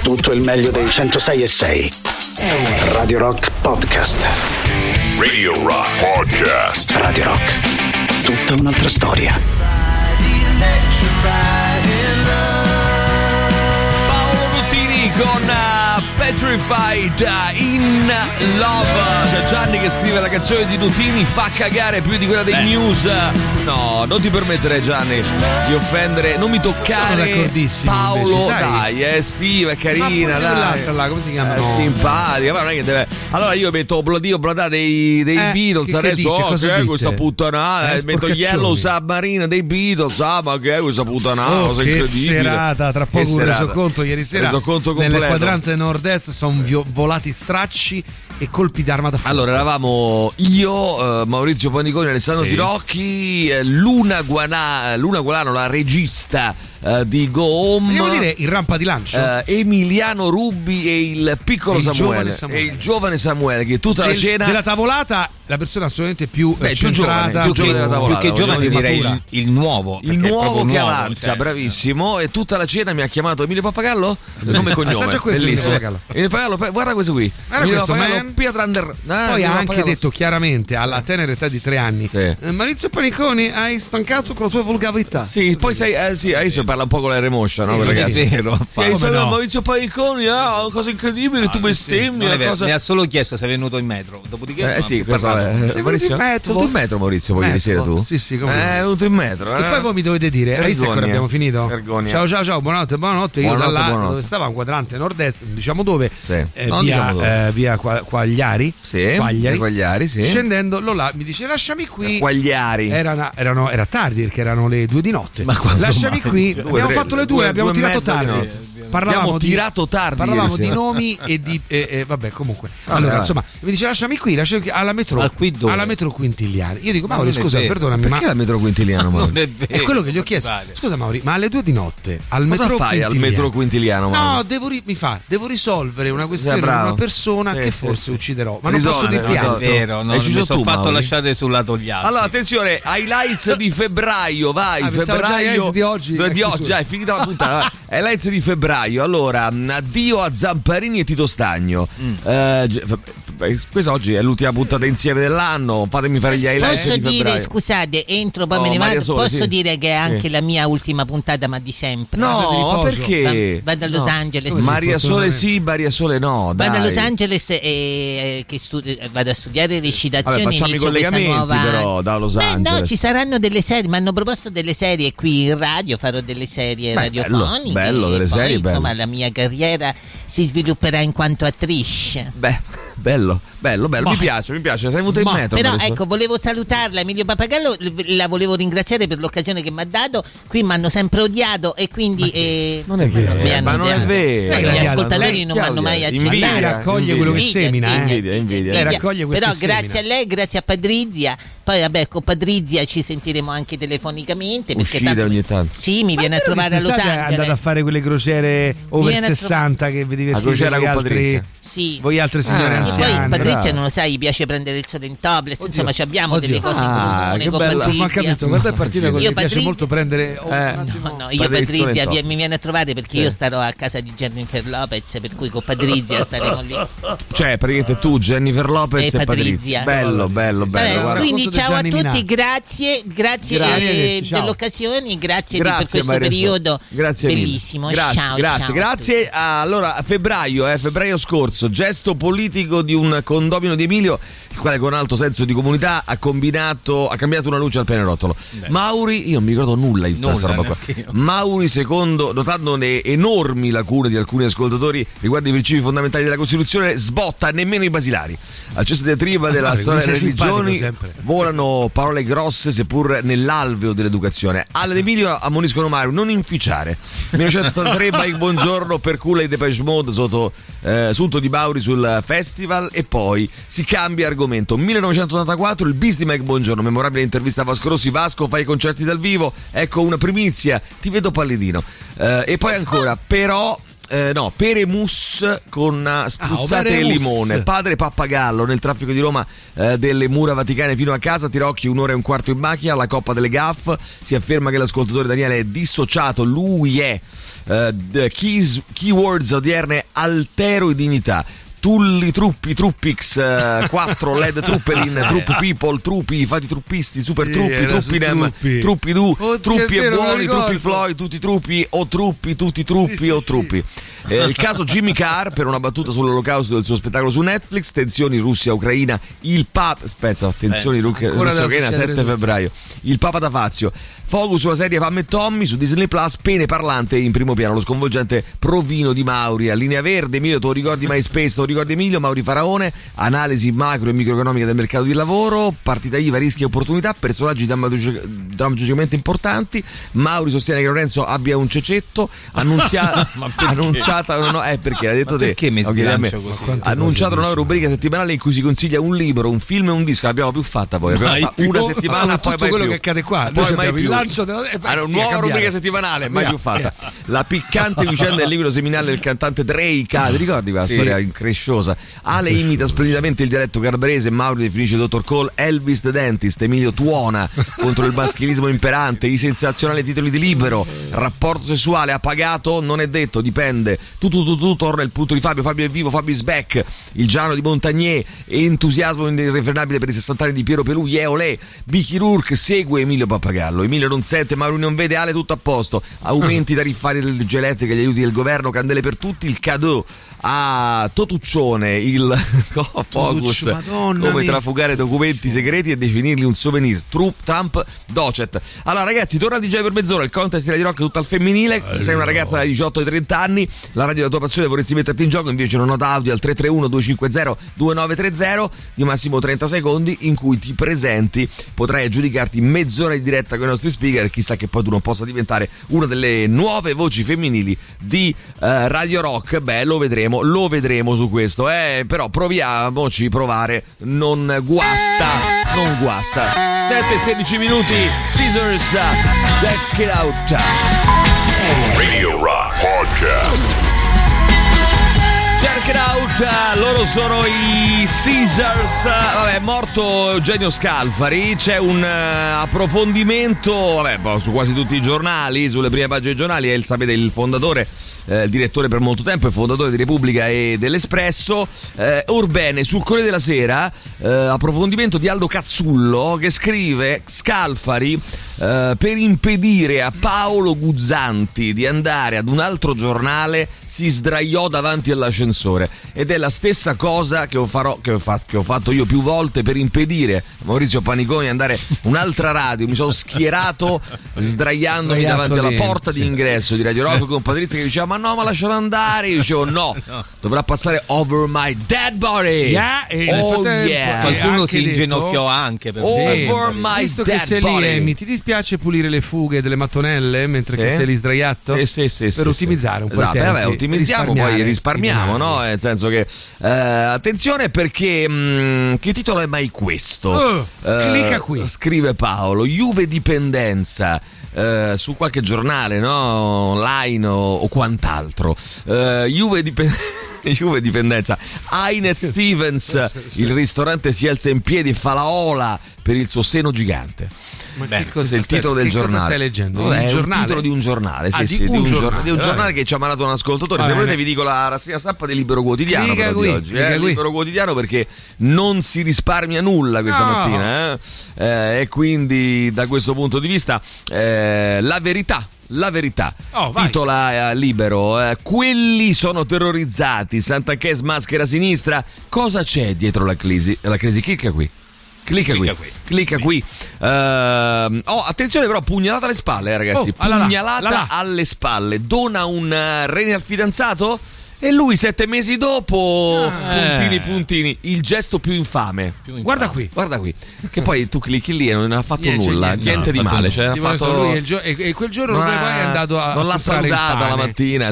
tutto il meglio dei 106.6. Radio Rock Podcast. Radio Rock Podcast. Radio Rock, tutta un'altra storia. Paolo Nutini con Petrified in Love. C'è Gianni che scrive: la canzone di Nutini fa cagare più di quella dei News. No, non ti permettere, Gianni, di offendere, non mi toccare Paolo, invece, dai, Steve è carina, dai. L'altra là, come si chiama? Simpatica, ma non è che deve. Allora io metto Obladio Bladà dei Beatles, adesso che è questa puttanata, metto Yellow Submarine dei Beatles, ma che è questa puttanata, cosa che incredibile. serata, tra poco un resoconto ieri sera nel quadrante nord-est sono volati stracci e colpi d'arma da fuoco. Allora eravamo io, Maurizio Paniconi, Alessandro Tirocchi, Luna Gualano, la regista di Go Home. Vogliamo dire in rampa di lancio? Emiliano Rubbi e il piccolo Samuele. E il giovane Samuele, che tutta la cena della tavolata, la persona assolutamente più centrata, più giovane della tavolata, più che giovane direi il nuovo che avanza, bravissimo. E tutta la cena mi ha chiamato Emilio Pappagallo, nome e cognome. Assaggia questo, Emilio Pappagallo, guarda questo qui. Guarda questo, Pietrander. Poi ha anche detto chiaramente alla tenera età di 3 anni: Maurizio Paniconi, hai stancato con la tua volgarità. Sì, poi adesso parla un po' con la remotion, no, ragazzi? Sono Maurizio Paniconi, una cosa incredibile, tu bestemmi. Mi ha solo chiesto se è venuto in metro, dopodiché sei venuto in metro, Maurizio, poi ieri sera tu? Sì, come è venuto in metro. E poi voi mi dovete dire, hai visto che ora abbiamo finito? Vergogna. Ciao, buonanotte. Io da là dove stava, un quadrante nord-est, diciamo dove? Via Quagliari. Quagliari, sì. Scendendo, Lola mi dice: lasciami qui. Quagliari. Era tardi perché erano le 2 di notte. Lasciami qui. Abbiamo fatto le 2, abbiamo tirato tardi. Parlavamo di nomi e di vabbè, comunque. Allora, insomma, mi dice lasciami qui alla metro Quintiliano. Io dico: Mauri, scusa, perdonami, perché la metro Quintiliano, Mauri? È quello che gli ho chiesto. Scusa, Mauri, ma alle 2 di notte al metro Quintiliano? Al metro Quintiliano, Mauri? No, devo risolvere una questione con una persona che forse ucciderò, ma non posso dirti altro. È vero, non mi sono fatto lasciare sul lato gli altri. Allora, attenzione, highlights di febbraio, vai, febbraio di oggi, è finita la puntata. Highlights di febbraio. Allora, addio a Zamparini e Tito Stagno. Questa oggi è l'ultima puntata insieme dell'anno. Fatemi fare gli highlights. Posso di febbraio. dire, scusate, entro poi me ne vado. Posso dire che è anche la mia ultima puntata, ma di sempre. No, ma perché? Vado a Los Angeles. Maria Sole sì, Maria Sole no. Vado a Los Angeles e vado a studiare recitazioni. Vabbè, facciamo i collegamenti però da Los Angeles. No, ci saranno delle serie. Mi hanno proposto delle serie qui in radio. Farò delle serie radiofoniche. Bello, delle serie. Insomma, la mia carriera si svilupperà in quanto attrice. Bello, mi piace, sei venuto in metro. Però ecco, volevo salutarla, Emilio Pappagallo, la volevo ringraziare per l'occasione che mi ha dato. Qui mi hanno sempre odiato e quindi non è vero, ma non è vero. Gli ascoltatori non mi hanno mai accettato. Lei raccoglie quello che semina, invidia. Lei raccoglie quello però che semina. grazie a lei, grazie a Patrizia. Poi vabbè, con Patrizia ci sentiremo anche telefonicamente, perché uscite ogni tanto. Sì, mi viene a trovare a Los Angeles. È andata a fare quelle crociere over 60 che vi divertite. La crociera con Patrizia. Sì. Voi altre signore Poi anziane. Patrizia non lo sai, gli piace prendere il sole in topless. Insomma, abbiamo delle cose in comune con Patrizia. Ma capito, quando è partita con lei piace molto prendere io Patrizia mi viene a trovare perché io starò a casa di Jennifer Lopez, per cui con Patrizia staremo lì. Cioè, praticamente tu, Jennifer Lopez e Patrizia. Bello. Quindi ciao a tutti, grazie dell'occasione, grazie per questo periodo bellissimo. Grazie. Allora, febbraio scorso, gesto politico di un condomino di Emilio, il quale con alto senso di comunità ha cambiato una luce al pianerottolo. Mauri, io non mi ricordo nulla di tutta questa roba qua. Mauri, secondo, notando le enormi lacune di alcuni ascoltatori riguardo i principi fondamentali della Costituzione, sbotta nemmeno i basilari. Al cesso diatriba della storia delle religioni volano parole grosse seppur nell'alveo dell'educazione. Alan Emilio ammoniscono Mario non inficiare. 1983 Mike Buongiorno per culo i Depeche Mode sotto sunto di Mauri sul festival, e poi si cambia argomento. 1984 il bis di Mike Buongiorno, memorabile intervista a Vasco Rossi. Vasco, fai i concerti dal vivo? Ecco una primizia, ti vedo pallidino. E poi ancora pere mousse con spruzzate e limone. Padre Pappagallo nel traffico di Roma, delle mura vaticane fino a casa. Tirocchi 1 ora e un quarto in macchina. La coppa delle gaff. Si afferma che l'ascoltatore Daniele è dissociato. Lui è keywords odierne: altero e dignità. Tulli, truppi, truppix, 4, LED Truppelin, Trupp People, truppi, fatti truppisti, super truppi, truppinem, truppi du, truppi e buoni, truppi Floyd, tutti truppi, o truppi, tutti truppi o truppi. Il caso Jimmy Carr per una battuta sull'olocausto del suo spettacolo su Netflix, tensioni Russia-Ucraina, il Papa, tensioni Russia-Ucraina 7 febbraio, il Papa da Fazio, focus sulla serie Pam e Tommy su Disney Plus, pene parlante in primo piano, lo sconvolgente provino di Mauri a linea verde. Emilio, tu ricordi MySpace, te lo ricordi Emilio? Mauri Faraone, analisi macro e microeconomica del mercato di lavoro, partita IVA, rischi e opportunità, personaggi drammaticamente importanti. Mauri sostiene che Lorenzo abbia un cecetto, annunciata perché l'ha detto te, perché mi sbilancio così? Annunciato una nuova rubrica settimanale in cui si consiglia un libro, un film e un disco. L'abbiamo più fatta poi, una settimana, poi tutto quello più. che accade qua, poi mai più. Una nuova rubrica settimanale, mai più fatta. La piccante vicenda del libro seminale del cantante Drake. Ti ricordi quella storia incresciosa? Ale imita splendidamente il dialetto calabrese, Mauri definisce Dr. Cole Elvis the Dentist, Emilio tuona contro il maschilismo imperante, i sensazionali titoli di libero, rapporto sessuale appagato, non è detto, dipende. Tu torna il punto di Fabio è vivo, Fabio is back, il Giano di Montagnier, entusiasmo irrefrenabile per i 60 anni di Piero Pelù, olè, Bichi Rourke segue Emilio Pappagallo, Emilio non sente, Mauri non vede, Ale tutto a posto, aumenti tariffari dell'energia elettrica, gli aiuti del governo, candele per tutti, il cadeau a Totuccione, il focus come trafugare documenti segreti e definirli un souvenir, Trump docet. Allora ragazzi, torna il DJ per mezz'ora, il contest di Radio Rock tutto al femminile. Se sei una ragazza da 18 ai 30 anni, la radio della tua passione, vorresti metterti in gioco, invece una nota audio al 331-250-2930 di massimo 30 secondi in cui ti presenti, potrai aggiudicarti mezz'ora di diretta con i nostri speaker, chissà che poi tu non possa diventare una delle nuove voci femminili di Radio Rock. Beh, lo vedremo su questo, però proviamoci, provare non guasta. 7-16 minuti, Scissors, check it out. Radio Rock Podcast. Check it out, loro sono i Scissors. Vabbè, è morto Eugenio Scalfari, c'è un approfondimento su quasi tutti i giornali, sulle prime pagine dei giornali. Sapete, il fondatore, il direttore per molto tempo, il fondatore di Repubblica e dell'Espresso. Orbene, sul Corriere della Sera, approfondimento di Aldo Cazzullo che scrive: Scalfari per impedire a Paolo Guzzanti di andare ad un altro giornale si sdraiò davanti all'ascensore, ed è la stessa cosa che ho fatto io più volte per impedire a Maurizio Paniconi di andare un'altra radio. Mi sono schierato sdraiandomi davanti alla porta di ingresso di Radio Rock con Patrizia che diceva ma lascialo andare, io dicevo no, dovrà passare over my dead body. Qualcuno si inginocchiò anche per over my visto dead che sei body. lì, ti dispiace pulire le fughe delle mattonelle mentre che sei lì sdraiato? Per ottimizzare un po' il tempo. Ottimizziamo, poi risparmiamo, no? Nel senso che attenzione, perché che titolo è mai questo? Clicca qui. Scrive Paolo, Juve dipendenza. Su qualche giornale, no? Online o quant'altro. Juve dipendenza. Ainet Stevens, il ristorante si alza in piedi e fa la ola per il suo seno gigante. Ma che cos'è il titolo del giornale? Cosa stai leggendo? È il titolo di un giornale, di un giornale che ci ha mandato un ascoltatore. Se volete vi dico la rassegna stampa del Libero Quotidiano di oggi. Libero Quotidiano, perché non si risparmia nulla questa mattina, e quindi da questo punto di vista la verità, titola Libero, quelli sono terrorizzati, Santanchè smaschera sinistra, cosa c'è dietro la crisi? Clicca qui. Attenzione però, pugnalata alle spalle, ragazzi. Pugnalata alle spalle. Dona un rene al fidanzato e lui 7 mesi dopo puntini, il gesto più infame. Guarda qui. Che poi tu clicchi lì e non ha fatto nulla, niente di male. E quel giorno poi è andato a non l'ha salutata la mattina,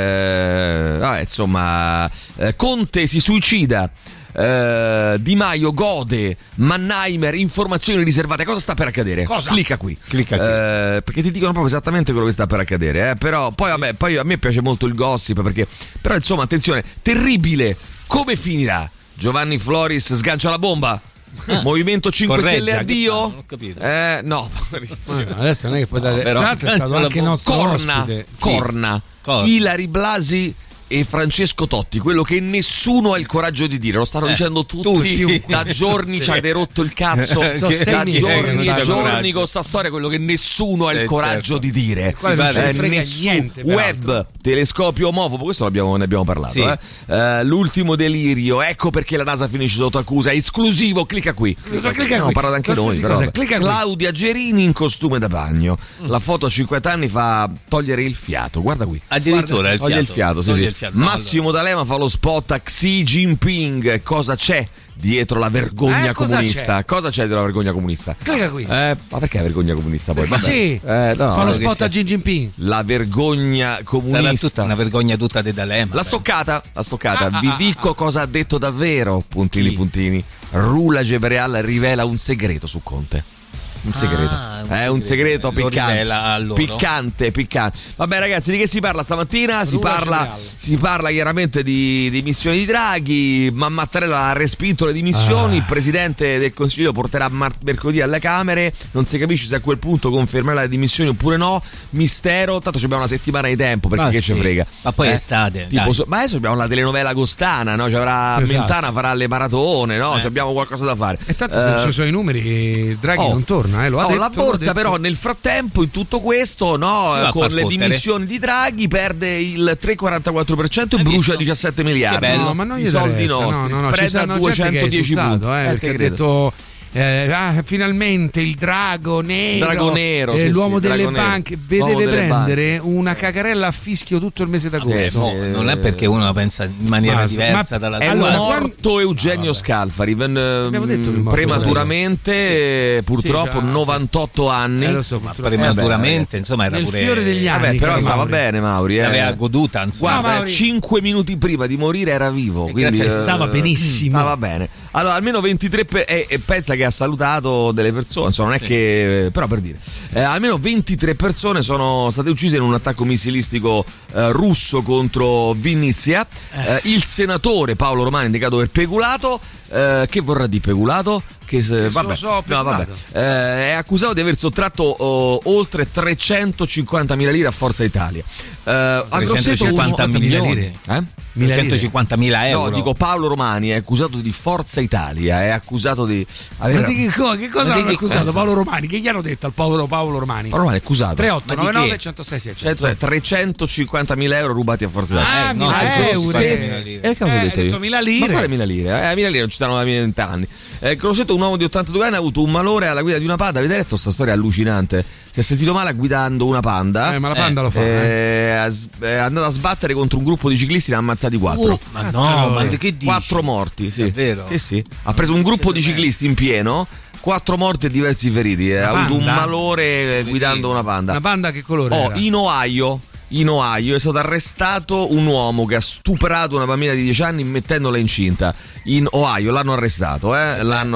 insomma, Conte si suicida. Di Maio gode, Mannheimer, informazioni riservate. Cosa sta per accadere? Cosa? Clicca qui. Perché ti dicono proprio esattamente quello che sta per accadere, però poi a me piace molto il gossip, perché però insomma attenzione, terribile. Come finirà? Giovanni Floris sgancia la bomba? Movimento 5 Stelle addio? Non ho capito. No, adesso non è che poi dare. Tra l'altro è stato anche il nostro ospite. Corna. Ilari Blasi e Francesco Totti, quello che nessuno ha il coraggio di dire, lo stanno dicendo tutti da giorni, ci avete rotto il cazzo da giorni e giorni con sta storia, quello che nessuno ha il coraggio di dire. Niente, web, telescopio omofobo, questo ne abbiamo parlato. L'ultimo delirio, ecco perché la NASA finisce sotto accusa, esclusivo, clicca qui. Abbiamo parlato anche noi, però. Claudia Gerini in costume da bagno, la foto a 50 anni fa togliere il fiato, guarda qui, addirittura toglie il fiato, sì. Massimo D'Alema fa lo spot a Xi Jinping. Cosa c'è dietro la vergogna comunista? Cosa c'è dietro la vergogna comunista? Clicca qui. Ma perché la vergogna comunista poi? Sì, fa lo spot a Xi Jinping. La vergogna comunista. Sarà una vergogna tutta di D'Alema. La stoccata. Vi dico cosa ha detto davvero. Puntini. Rula Gebreal rivela un segreto su Conte. Un segreto. È un segreto piccante. Vabbè ragazzi, di che si parla stamattina? Si parla chiaramente di dimissioni di Draghi, ma Mattarella ha respinto le dimissioni, il Presidente del Consiglio porterà mercoledì alle Camere, non si capisce se a quel punto confermerà le dimissioni oppure no, mistero, tanto abbiamo una settimana di tempo perché che ci frega. Ma poi è estate. Ma adesso abbiamo la telenovela agostana, no? Ci avrà Mentana, farà le maratone, no? Abbiamo qualcosa da fare. E tanto se ci sono i numeri, Draghi non torna. Lo ha detto, la borsa però nel frattempo in tutto questo con le dimissioni di Draghi perde il 3,44% e brucia 17 miliardi. Che bello, ma non i soldi nostri, spread a 210 punti, perché ha detto finalmente il drago nero l'uomo delle banche deve prendere una cacarella a fischio tutto il mese d'agosto. Non è perché uno la pensa in maniera diversa dalla è morto Eugenio Scalfari prematuramente, purtroppo 98 anni. Prematuramente, insomma, era nel pure fiore degli anni. Però stava bene Mauri, aveva goduta, insomma. Guarda, 5 minuti prima di morire era vivo, quindi stava benissimo. Stava bene. Allora, almeno 23 e pensa che ha salutato delle persone, insomma, non è che, però per dire, almeno 23 persone sono state uccise in un attacco missilistico russo contro Vinnytsia. Il senatore Paolo Romani, indicato per peculato, che vorrà dire peculato? È accusato di aver sottratto oltre 350.000 lire a Forza Italia. A Grosseto 150 milioni. 150.000 euro. No, dico Paolo Romani è accusato di Forza Italia, è accusato di aver... Ma di che cosa hanno accusato Paolo Romani? Che gli hanno detto al Paolo Romani? Paolo Romani è accusato 3899 106 350.000 euro rubati a Forza Italia. €1.000. E cosa ho detto io? 1.000 lire. Ma quale 1.000 lire? 1.000 lire non ci stanno da 20 anni. Grosseto, un uomo di 82 anni, ha avuto un malore alla guida di una Panda. Avete letto sta storia allucinante? Si è sentito male guidando una Panda. Ma la Panda lo fa. È andato a sbattere contro un gruppo di ciclisti, ne ha ammazzati 4. Ma no, ma che dici? 4 morti, sì. È vero? Sì. Ha preso un gruppo di ciclisti in pieno, 4 morti e diversi feriti. Ha avuto un malore guidando una Panda. Una Panda che colore era? In Ohio è stato arrestato un uomo che ha stuprato una bambina di 10 anni mettendola incinta. In Ohio l'hanno arrestato. Ora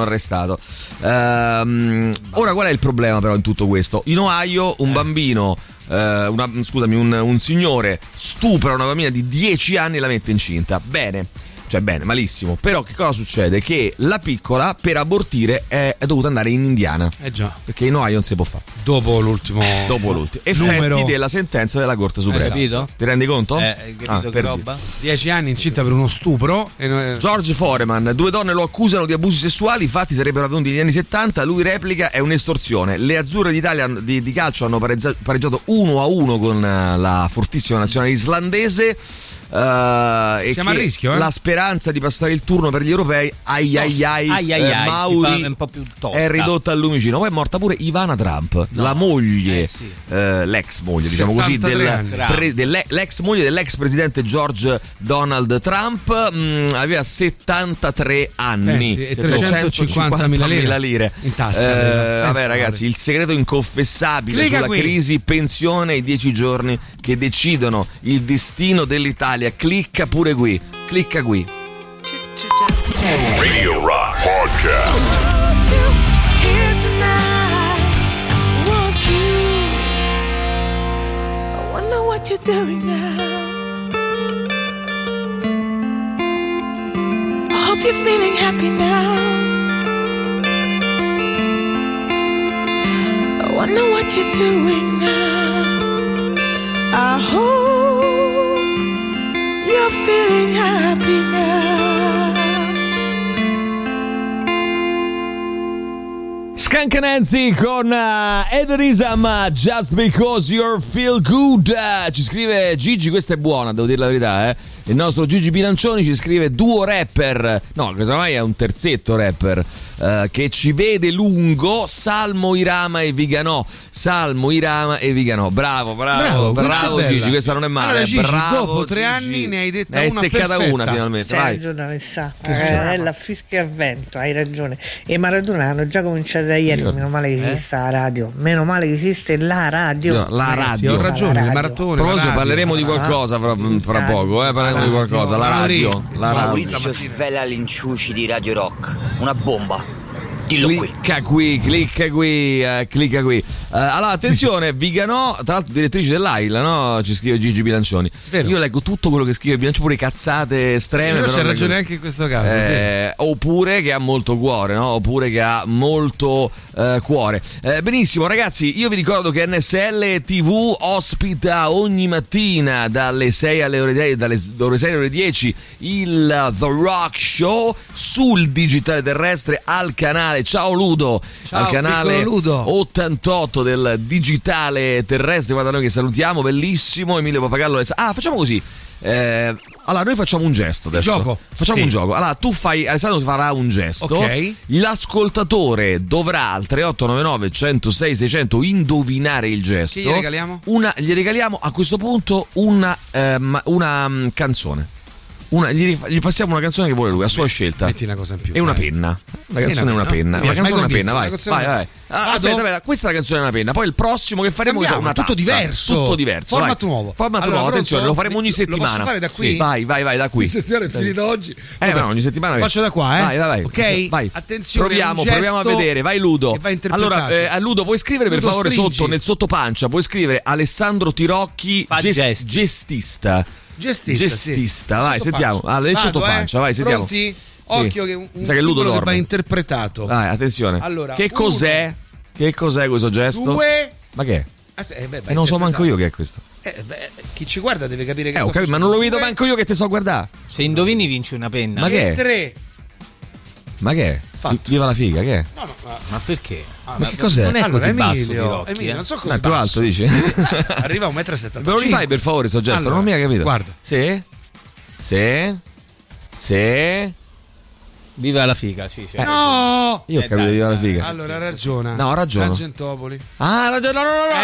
qual è il problema però in tutto questo? In Ohio un bambino, un signore stupra una bambina di 10 anni e la mette incinta. Bene, malissimo. Però che cosa succede? Che la piccola per abortire è dovuta andare in Indiana. Già. Perché in Ohio non si può fare. Dopo l'ultimo effetti della sentenza della Corte Suprema. Capito? Ti rendi conto? Capito che roba? 10 anni incinta per uno stupro. George Foreman, 2 donne lo accusano di abusi sessuali, i fatti sarebbero avvenuti negli anni 70, lui replica è un'estorsione. Le azzurre d'Italia di calcio hanno pareggiato 1-1 con la fortissima nazionale islandese. Siamo a rischio, la speranza di passare il turno per gli europei Mauri un po' più tosta. è ridotta al lumicino. Poi è morta pure Ivana Trump, la moglie, l'ex moglie, diciamo così, l'ex moglie dell'ex presidente George Donald Trump. Aveva 73 anni e 350.000 lire in tasca. Vabbè ragazzi, il segreto inconfessabile sulla crisi pensione, i 10 giorni che decidono il destino dell'Italia. Clicca pure qui. Radio Rock Podcast. I wonder what you're doing now. I hope you're feeling happy now. what you're doing now. I hope you're feeling happy now. Skunk Nancy con Ederism, Just Because You're Feel Good. Ci scrive Gigi, questa è buona, devo dire la verità, Il nostro Gigi Bilancioni ci scrive duo rapper, no, casomai è un terzetto rapper, che ci vede lungo, Salmo, Irama e Viganò. Salmo, Irama e Viganò. Bravo Gigi, questa non è male. Allora, Gigi, bravo, dopo 3 Gigi. anni ne hai detta ne una hai seccata perfetta. una finalmente. C'hai vai. ragione Alessà, la fischia a vento, hai ragione. E Maradona hanno già cominciato da ieri, meno male che esiste la radio, meno male che esiste la radio. No, la radio. Ho ragione, il maratone. Però parleremo di qualcosa fra poco, parleremo di qualcosa. La radio. Maurizio svela l'inciuci di Radio Rock, una bomba. Dillo clicca qui. Allora, attenzione, Viganò, tra l'altro direttrice dell'AIL, no? Ci scrive Gigi Bilancioni. Vero. Io leggo tutto quello che scrive Bilancioni, pure cazzate estreme. Però c'è ragione anche in questo caso. Oppure che ha molto cuore, no? Oppure che ha molto cuore. Benissimo, ragazzi, io vi ricordo che NSL TV ospita ogni mattina dalle 6 alle ore 10, dalle ore 6 alle ore 10 il The Rock Show sul digitale terrestre al canale. Ciao Ludo, ciao, al canale Ludo. 88 del digitale terrestre. Guarda, noi che salutiamo, bellissimo. Emilio Papagallo. Facciamo così. Allora, noi facciamo un gesto adesso. Facciamo un gioco. Allora, tu fai, Alessandro farà un gesto. Ok. L'ascoltatore dovrà al 3899 106 600 indovinare il gesto. Che gli regaliamo? Gli regaliamo a questo punto una canzone. Gli passiamo una canzone che vuole lui, a sua scelta. Metti una cosa in più. E una penna. La canzone è una penna. La canzone è una penna, vai. Aspetta, questa è la canzone è una penna. Poi il prossimo che faremo è una tutto tazza. diverso. Tutto diverso. Format nuovo. Attenzione, lo faremo ogni settimana. Lo posso fare da qui? Sì. Vai, da qui. La settimana è finita oggi. Ma ogni settimana. Faccio da qua, Vai. Ok? Vai. Attenzione. Proviamo a vedere. Vai Ludo. Allora, Ludo, puoi scrivere per favore sotto, nel sottopancia, puoi scrivere Alessandro Tirocchi gestista. Gestista, vai, sentiamo. Nel sottopancia, vai, sentiamo. Pronti? Occhio che un Ludo simbolo che va interpretato. Vai, attenzione. Allora, che cos'è? Che cos'è questo gesto? 2. Ma che è? Aspetta, non so manco io che è questo. Chi ci guarda deve capire che ok, ma non lo vedo manco io che te so guardare. Se indovini vinci una penna. Ma che è? 3. Ma che è? Viva la figa, che è? No, ma perché? Ma che cos'è? Non è così basso, Emilio, non so così è più alto, dici? Arriva a 1,75 m. Me lo rifai per favore sto gesto? Non mi hai capito. Guarda. Sì. Viva la figa, sì. No! Io ho capito viva la figa. Allora ragiona. No, ho ragione. Tangentopoli. Ragione.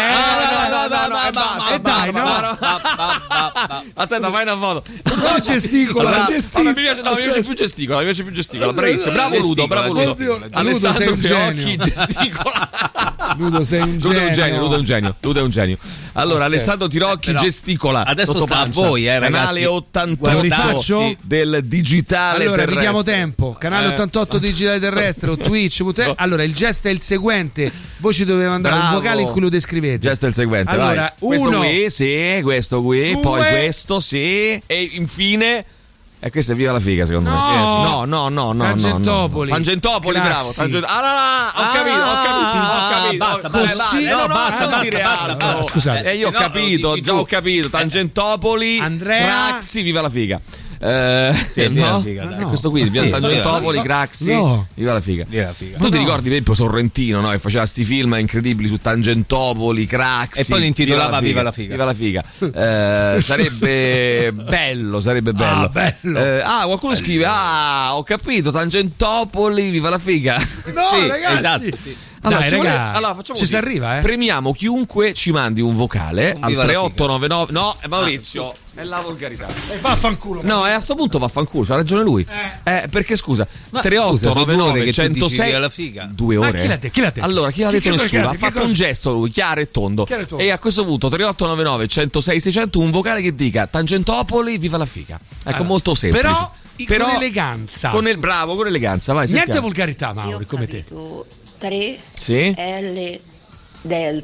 No. Dai, no. Aspetta, fai una foto. No, gesticola, mi piace più gesticola. Bravissimo. Bravo Ludo. Alessandro Tirocchi gesticola. Ludo sei un genio. Ludo è un genio. Allora, Alessandro Tirocchi gesticola. Adesso sta a voi, ragazzi. Canale 88 del digitale terrestre. Allora, vi diamo tempo. Canale 88 digitale terrestre o Twitch. Allora, il gesto è il seguente. Voi ci dovete mandare un vocale in cui lo descrivete. Il gesto è il seguente. Allora, questo qui, sì, questo qui, 2, poi questo, sì, e infine. E questa è viva la figa, secondo me. No. Tangentopoli. Tangentopoli, bravo. Ho capito. Basta. Scusate. Io ho capito. Tangentopoli, Craxi, viva la figa. No? Questo qui, Tangentopoli, Craxi, viva la figa. Tu ti ricordi, per esempio, Sorrentino, no? Che faceva sti film incredibili su Tangentopoli, Craxi, e poi li intitolava Viva la figa. Sarebbe bello. Qualcuno scrive: ho capito, Tangentopoli, viva la figa. No, ragazzi. Esatto, sì. Allora, facciamo ci si arriva, Premiamo chiunque ci mandi un vocale al 3899. No, Maurizio, è la volgarità. Vaffanculo. No, a sto punto vaffanculo, c'ha ragione lui. Perché scusa, 3899 106 alla figa. 2 ore. Ma chi l'ha detto? Allora, chi l'ha detto? Nessuno. Ha fatto un gesto lui, chiaro e tondo. E a questo punto 3899 106 600 un vocale che dica Tangentopoli, viva la figa. Ecco, molto semplice. Però con eleganza. Con eleganza, vai. Niente sentiamo. volgarità, Mauri, come te. 3 sì? L Delta.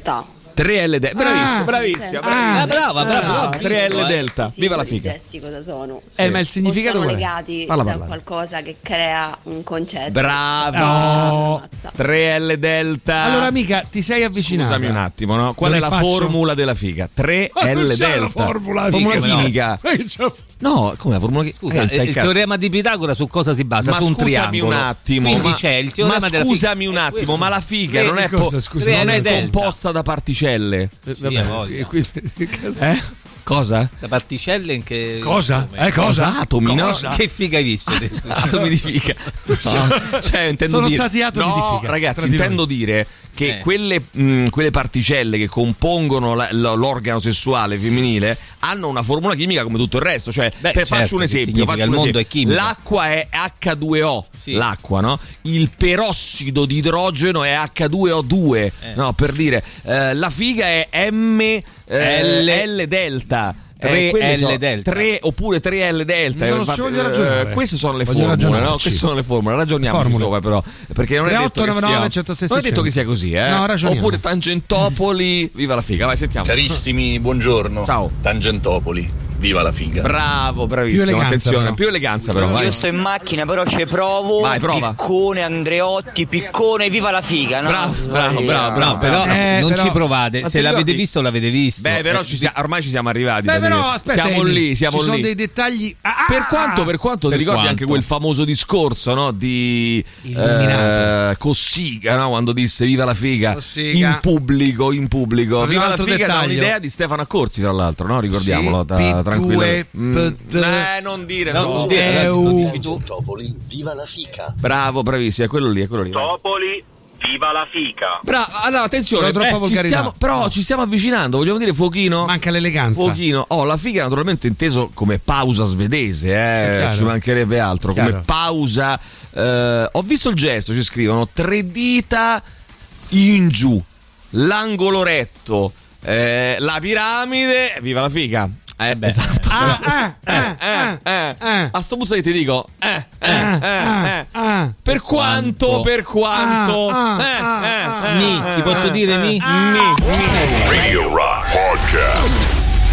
3L Delta. Bravissima. Brava. 3L Delta. Sì, Viva la i figa. gesti cosa sono? Ma il significato sono qual è? legati Parla. da qualcosa che crea un concetto. Bravo. 3L Delta. Allora amica, ti sei avvicinata. Scusami un attimo, no? Qual Dove è la faccio? formula della figa? 3L Delta. Formula chimica. No, come la formula chimica? Scusa, il teorema di Pitagora su cosa si basa? Ma su un scusami triangolo. un attimo. Quindi c'è il teorema della figa. Scusami un attimo, ma la figa non è, Scusa, non è Delta. composta da particelle. Cosa? Da particelle in che... Cosa? Cosa? Atomi, no? Che figa hai visto? Atomi di figa. No, cioè, intendo Sono dire... stati atomi di figa. Ragazzi, intendo dire che quelle particelle che compongono l'organo sessuale femminile hanno una formula chimica come tutto il resto. Cioè, faccio un esempio. Il mondo è chimico. L'acqua è H2O, sì. L'acqua, no? Il perossido di idrogeno è H2O2, no? Per dire, la figa è L Delta. 3L Delta. 3 oppure 3L Delta. Non so, voglio ragionare. Queste sono le Voglio formule, no? ragionarci. Queste sono le formule. Ragioniamo sopra, però. Perché non è detto che sia, 106, non è detto che sia così, No, ragioniamo. Oppure Tangentopoli, viva la figa. Vai, sentiamo. Carissimi, buongiorno. Ciao. Tangentopoli, viva la figa. Bravo, bravissimo. Più eleganza, Attenzione, però. più eleganza però. Vai. Io sto in macchina, però ci provo. Vai, prova. Piccone, Andreotti, Piccone, viva la figa, no? Bravo. Però non però- ci provate. Ma Se ti l'avete ricordi? visto, l'avete visto. Beh, però ormai ci siamo arrivati. Beh, da però dire. aspetta, siamo lì. ci sono dei dettagli. Per Per quanto ti ricordi anche quel famoso discorso, no, di Illuminato. Cossiga, no, quando disse viva la figa Cossiga. in pubblico. Un Viva la altro figa da dettaglio. un'idea di Stefano Accorsi, tra l'altro, no? Ricordiamolo, tranquillo. Non dire no. Tangentopoli, viva la fica. Bravo, bravissimo, è quello lì. Topoli, viva la fica. Bravo, allora attenzione, Però troppa volgarità. ci stiamo avvicinando, vogliamo dire fuochino? Manca l'eleganza. Fuochino. La figa naturalmente inteso come pausa svedese, chiaro. ci mancherebbe altro, Chiaro. come pausa. Ho visto il gesto, ci scrivono 3 dita in giù, l'angolo retto, la piramide, viva la figa. Esatto. A sto punto ti dico per quanto Ti posso dire mi? Radio Rock Podcast.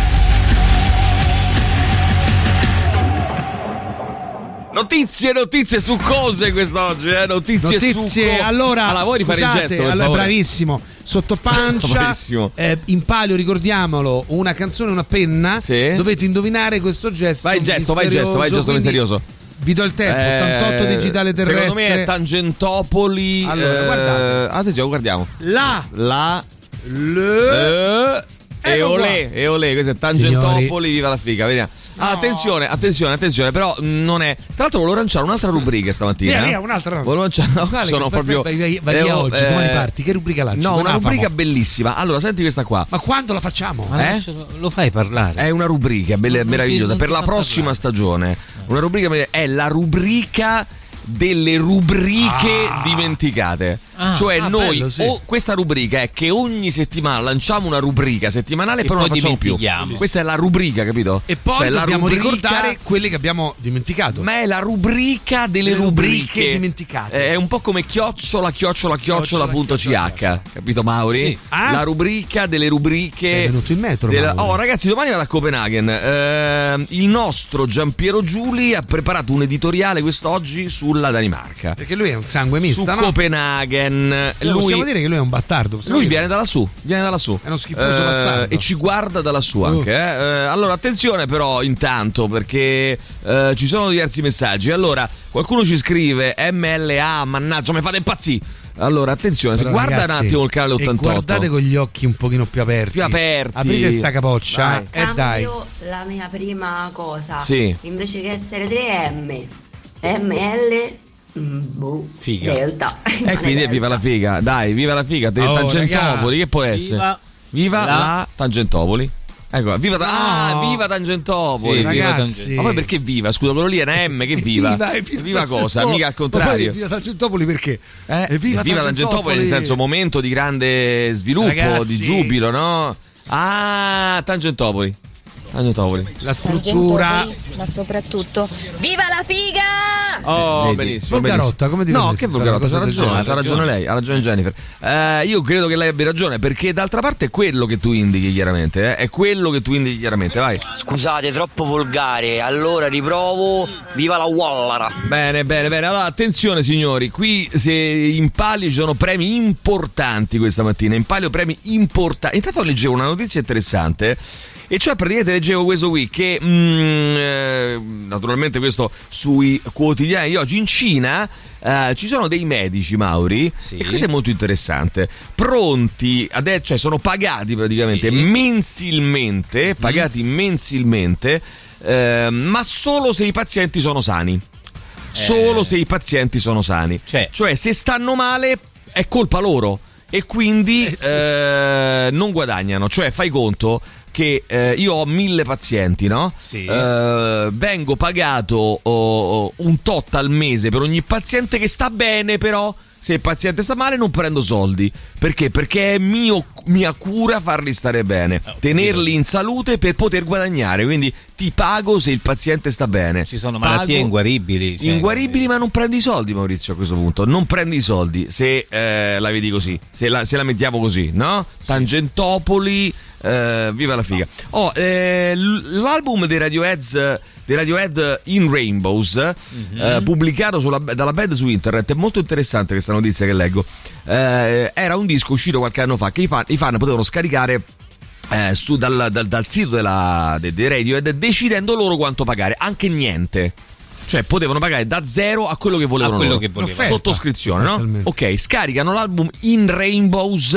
Notizie su cose quest'oggi, notizie su allora vuoi rifare il gesto, per allora, favore? bravissimo, sotto pancia. Bravissimo. In palio, ricordiamolo, una canzone, una penna. Sì. Dovete indovinare questo gesto. Vai gesto quindi misterioso. Vi do il tempo. 88 digitale terrestre. Secondo me è Tangentopoli. Allora, guardate. Attenzione, guardiamo. E olè, questo è Tangentopoli, Signori. viva la figa, vediamo. Attenzione, però non è. Tra l'altro volevo lanciare un'altra rubrica stamattina. Via, un'altra. Volevo lanciare, sono proprio vai via oggi, domani parti. Che rubrica lanci? No, una rubrica Famo. bellissima. Allora, senti questa qua. Ma quando la facciamo? Lo fai parlare. È una rubrica meravigliosa per la prossima stagione. Una rubrica è la rubrica delle rubriche dimenticate. Cioè noi bello, sì. questa rubrica è che ogni settimana lanciamo una rubrica settimanale, però non la facciamo più. Questa è la rubrica, capito? E poi cioè, dobbiamo rubrica, ricordare quelle che abbiamo dimenticato. ma è la rubrica delle Le rubriche rubriche dimenticate. È un po' come chiocciola.ch, capito Mauri? Sì. La rubrica delle rubriche. Sei venuto in metro, Mauri. Ragazzi, domani vado a Copenaghen. Il nostro Giampiero Giuli ha preparato un editoriale quest'oggi sulla Danimarca, Perché lui è un sangue mista, su no? Copenaghen. Possiamo dire che lui è un bastardo. Lui viene da lassù. È uno schifoso bastardo. E ci guarda da lassù anche. Allora, attenzione però intanto, perché ci sono diversi messaggi. Allora, qualcuno ci scrive MLA, mannaggia, mi fate impazzire. Allora, attenzione, Però, guarda ragazzi, un attimo il canale 88. Guardate con gli occhi un pochino più aperti. Aprite sta capoccia. Cambio Dai. la mia prima cosa. Sì. Invece che essere 3M, ML, Figa. Delta. Quindi viva la figa. Dai, viva la figa. Tangentopoli, che può essere? Viva la Tangentopoli. Ecco, viva Tangentopoli. Sì, ragazzi. Ma poi perché viva? Scusa, quello lì è una M, che viva? Viva cosa? Mica al contrario. Viva Tangentopoli perché? Viva Tangentopoli, nel senso momento di grande sviluppo, Ragazzi. di giubilo, no? Tangentopoli. Tangentopoli. La struttura, ma soprattutto viva la figa! Oh, benissimo. Volgarotta, come dire? No, che Volgarotta? Ha ragione lei, ha ragione Jennifer. Io credo che lei abbia ragione, perché d'altra parte è quello che tu indichi chiaramente, è quello che tu indichi chiaramente, vai. Scusate, troppo volgare, allora riprovo. Viva la Wallara. Bene. Allora, attenzione signori, qui se in palio ci sono premi importanti questa mattina, in palio premi importanti. Intanto leggevo una notizia interessante. E cioè praticamente leggevo questo qui che naturalmente questo sui quotidiani di oggi in Cina ci sono dei medici, Mauri, sì. E questo è molto interessante, pronti cioè sono pagati praticamente mensilmente, ma solo se i pazienti sono sani. Solo se i pazienti sono sani. Cioè se stanno male è colpa loro e quindi non guadagnano. Cioè fai conto che io ho 1000 pazienti, no? Sì. Vengo pagato un tot al mese per ogni paziente che sta bene, però se il paziente sta male non prendo soldi. Perché? Perché è mia cura farli stare bene, tenerli in salute per poter guadagnare. Quindi ti pago se il paziente sta bene. Ci sono malattie inguaribili. Inguaribili, ma non prendi i soldi, Maurizio, a questo punto. Non prendi i soldi se la vedi così, se la mettiamo così, no? Tangentopoli, viva la figa. L'album dei Radiohead In Rainbows, pubblicato dalla band su internet, è molto interessante questa notizia che leggo. Era un disco uscito qualche anno fa che i fan potevano scaricare dal sito dei Radiohead, decidendo loro quanto pagare, anche niente. Cioè potevano pagare da zero a quello che volevano loro. Sottoscrizione, no? Ok, scaricano l'album In Rainbows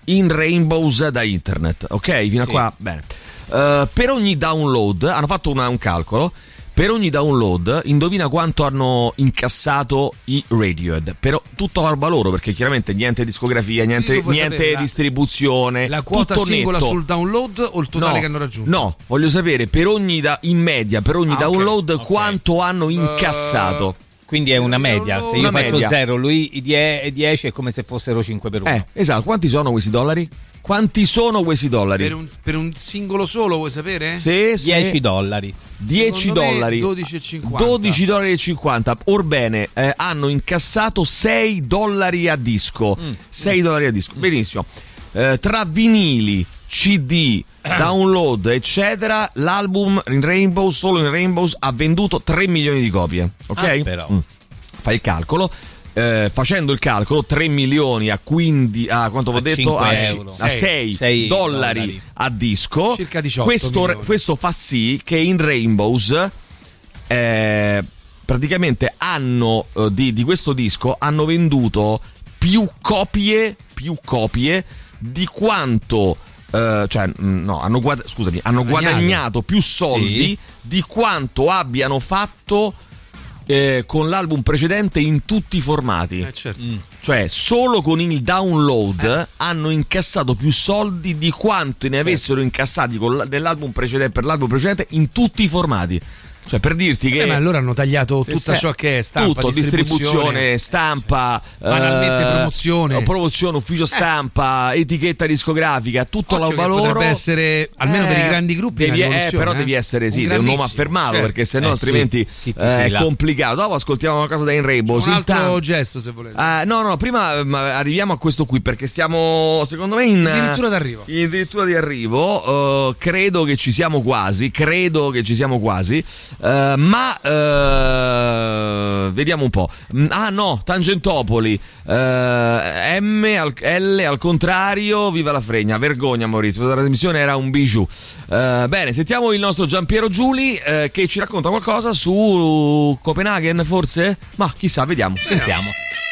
da internet, ok? Fino a qua, bene. Per ogni download hanno fatto un calcolo. Per ogni download, indovina quanto hanno incassato i Radiohead. Però tutta la roba loro, perché chiaramente niente discografia, niente distribuzione. La quota singola netto sul download o il totale che hanno raggiunto? No, voglio sapere per ogni in media per ogni download quanto hanno incassato. Quindi è una media. Se io faccio 0, lui 10 è come se fossero 5 per 1. Esatto. Quanti sono questi dollari? Quanti sono questi dollari? Per un singolo solo, vuoi sapere? Sì. $10. $10. 12,50. $12,50. Orbene, hanno incassato $6 a disco. $6 a disco. Benissimo. Tra vinili, CD, download, eccetera, l'album In Rainbows, solo In Rainbows, ha venduto 3 milioni di copie. Ok? Però. Fai il calcolo. Facendo il calcolo, 3 milioni a quanto ho detto? A $6 a disco. Circa 18 questo fa sì che In Rainbows praticamente hanno di questo disco hanno venduto più copie di quanto hanno guadagnato più soldi di quanto abbiano fatto con l'album precedente in tutti i formati. Certo. Cioè solo con il download hanno incassato più soldi di quanto ne avessero incassati per l'album precedente in tutti i formati. Cioè per dirti che ma allora hanno tagliato tutto ciò che è stampa, tutto, distribuzione, stampa, banalmente promozione, ufficio stampa, etichetta discografica, tutto la loro potrebbe essere almeno per i grandi gruppi però devi essere un nome affermato, perché sennò altrimenti è complicato. Dopo ascoltiamo una cosa da In Rainbows. Un altro gesto, se volete. No, prima arriviamo a questo qui, perché stiamo secondo me addirittura di arrivo. Credo che ci siamo quasi. Ma vediamo un po'. Tangentopoli, M L al contrario, viva la fregna, vergogna Maurizio, la trasmissione era un bijou. Bene, sentiamo il nostro Giampiero Giuli che ci racconta qualcosa su Copenaghen, forse? Ma chissà, vediamo. Sentiamo.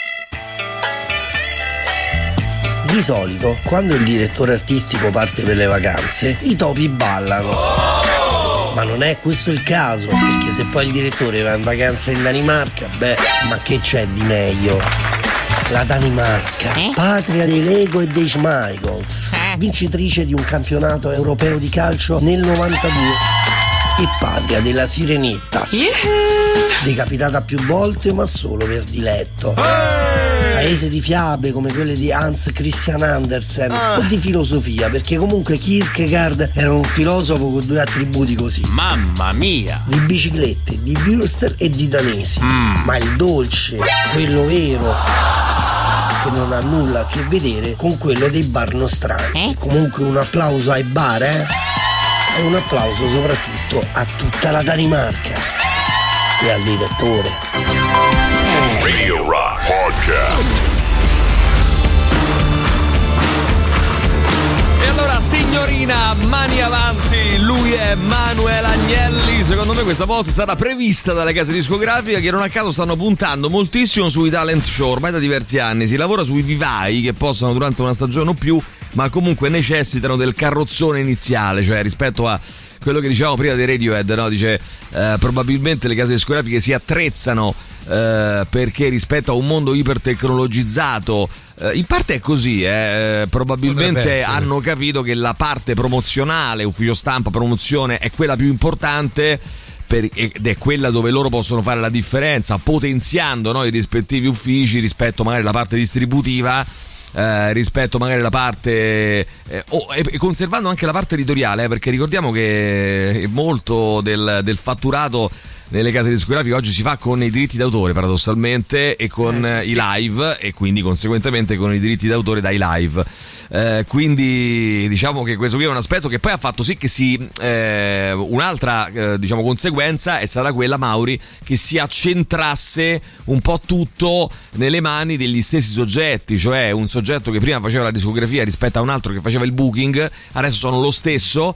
Di solito, quando il direttore artistico parte per le vacanze, i topi ballano. Ma non è questo il caso, perché se poi il direttore va in vacanza in Danimarca, ma che c'è di meglio? La Danimarca, patria dei Lego e dei Schmeigels, vincitrice di un campionato europeo di calcio nel 92. e patria della Sirenetta, decapitata più volte ma solo per diletto. Paese di fiabe come quelle di Hans Christian Andersen o di filosofia, perché comunque Kierkegaard era un filosofo con due attributi così. Mamma mia! Di biciclette, di Würster e di danesi. Ma il dolce, quello vero, che non ha nulla a che vedere con quello dei bar nostrani. Comunque un applauso ai bar, e un applauso soprattutto a tutta la Danimarca e al direttore. Radio Rock Podcast. E allora, signorina, mani avanti, lui è Manuel Agnelli. Secondo me questa posta sarà prevista dalle case discografiche che non a caso stanno puntando moltissimo sui talent show ormai da diversi anni. Si lavora sui vivai che possono durante una stagione o più, ma comunque necessitano del carrozzone iniziale, cioè rispetto a quello che dicevamo prima dei Radiohead, no? Dice probabilmente le case discografiche si attrezzano perché rispetto a un mondo ipertecnologizzato, in parte è così, probabilmente hanno capito che la parte promozionale, ufficio stampa, promozione è quella più importante ed è quella dove loro possono fare la differenza, potenziando, no, i rispettivi uffici rispetto magari alla parte distributiva, rispetto magari alla parte e conservando anche la parte editoriale, perché ricordiamo che molto del fatturato nelle case discografiche oggi si fa con i diritti d'autore, paradossalmente, e con i live, e quindi conseguentemente con i diritti d'autore dai live. Quindi diciamo che questo qui è un aspetto che poi ha fatto sì che un'altra diciamo conseguenza è stata quella, Mauri, che si accentrasse un po' tutto nelle mani degli stessi soggetti, cioè un soggetto che prima faceva la discografia rispetto a un altro che faceva il booking, adesso sono lo stesso,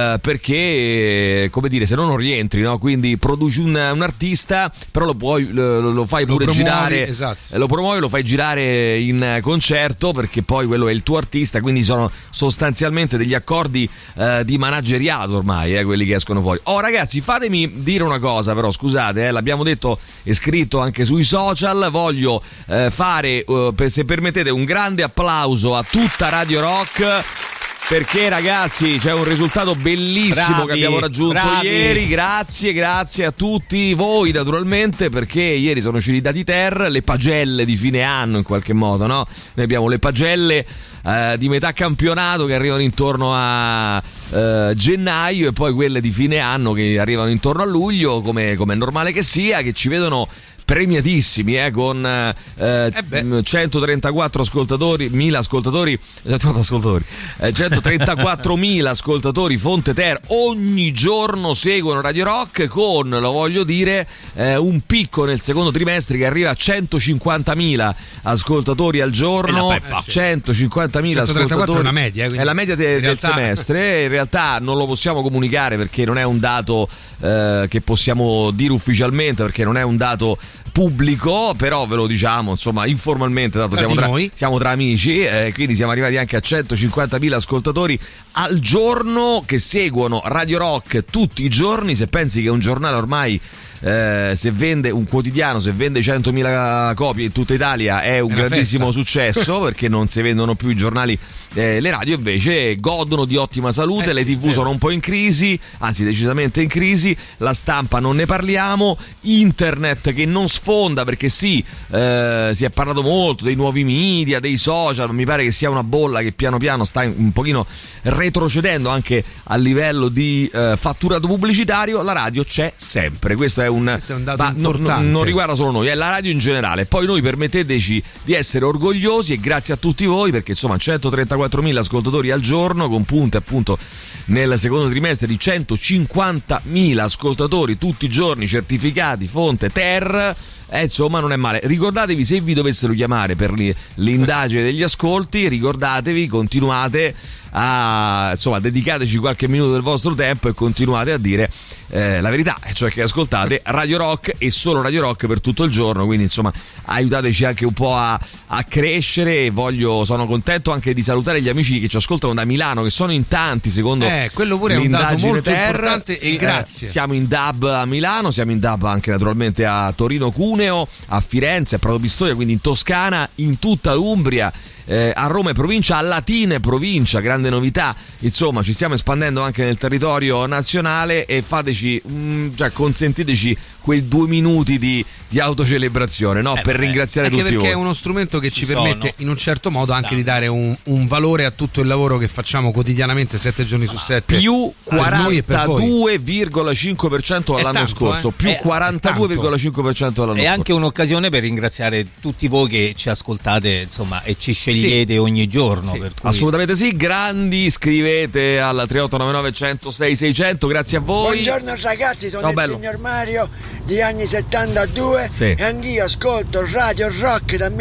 perché come dire, se no non rientri, no? Quindi produci un artista, però lo fai pure girare, esatto. Lo promuovi, lo fai girare in concerto, perché poi quello è il tuo artista, quindi sono sostanzialmente degli accordi di manageriato ormai, quelli che escono fuori. Oh ragazzi, fatemi dire una cosa però, scusate, l'abbiamo detto e scritto anche sui social, voglio fare, se permettete, un grande applauso a tutta Radio Rock, perché ragazzi c'è un risultato bellissimo che abbiamo raggiunto ieri. Grazie a tutti voi naturalmente, perché ieri sono usciti i dati Ter, le pagelle di fine anno in qualche modo, no? Noi abbiamo le pagelle di metà campionato che arrivano intorno a gennaio, e poi quelle di fine anno che arrivano intorno a luglio, come è normale che sia, che ci vedono premiatissimi, con 134 ascoltatori, 134.000 ascoltatori Fonte Ter ogni giorno seguono Radio Rock, con, lo voglio dire, un picco nel secondo trimestre che arriva a 150.000 ascoltatori al giorno. 150.000 ascoltatori è una media, è la media del semestre. In realtà non lo possiamo comunicare perché non è un dato che possiamo dire ufficialmente, perché non è un dato pubblico, però ve lo diciamo insomma informalmente, dato siamo tra amici, quindi siamo arrivati anche a 150.000 ascoltatori al giorno che seguono Radio Rock tutti i giorni. Se pensi che un giornale ormai se vende, un quotidiano, se vende 100.000 copie in tutta Italia è un grandissimo successo, perché non si vendono più i giornali. Le radio invece godono di ottima salute, le TV sono un po' in crisi, anzi decisamente in crisi, la stampa non ne parliamo, internet che non sfonda, perché si è parlato molto dei nuovi media, dei social, ma mi pare che sia una bolla che piano piano sta un pochino retrocedendo anche a livello di fatturato pubblicitario. La radio c'è sempre, questo è un dato importante. Non riguarda solo noi, è la radio in generale. Poi noi permetteteci di essere orgogliosi, e grazie a tutti voi, perché insomma 134.000 ascoltatori al giorno, con punte appunto nel secondo trimestre di 150.000 ascoltatori tutti i giorni certificati Fonte Ter. Insomma non è male. Ricordatevi, se vi dovessero chiamare per l'indagine degli ascolti, ricordatevi, continuate a, insomma, dedicateci qualche minuto del vostro tempo e continuate a dire la verità, cioè che ascoltate Radio Rock e solo Radio Rock per tutto il giorno. Quindi insomma aiutateci anche un po' a crescere. Sono contento anche di salutare gli amici che ci ascoltano da Milano, che sono in tanti, secondo quello pure è un dato molto importante, e grazie. Siamo in DAB a Milano, siamo in DAB anche naturalmente a Torino Cuneo, a Firenze, a Prato Pistoia, quindi in Toscana, in tutta l'Umbria a Roma e provincia, a Latina e provincia, grande novità. Insomma, ci stiamo espandendo anche nel territorio nazionale e consentiteci quei 2 minuti di autocelebrazione, no? Per ringraziare tutti voi. Anche perché è uno strumento che ci permette in un certo modo anche di dare un valore a tutto il lavoro che facciamo quotidianamente 7 giorni su 7. Più 42,5% all'anno scorso, più 42,5% all'anno scorso. È anche un'occasione per ringraziare tutti voi che ci ascoltate, insomma, e ci scegliete ogni giorno. Per cui... Assolutamente sì, grandi, scrivete al 3899 106 600, grazie a voi. Buongiorno ragazzi, sono il signor Mario di anni 72 e anch'io ascolto Radio Rock dal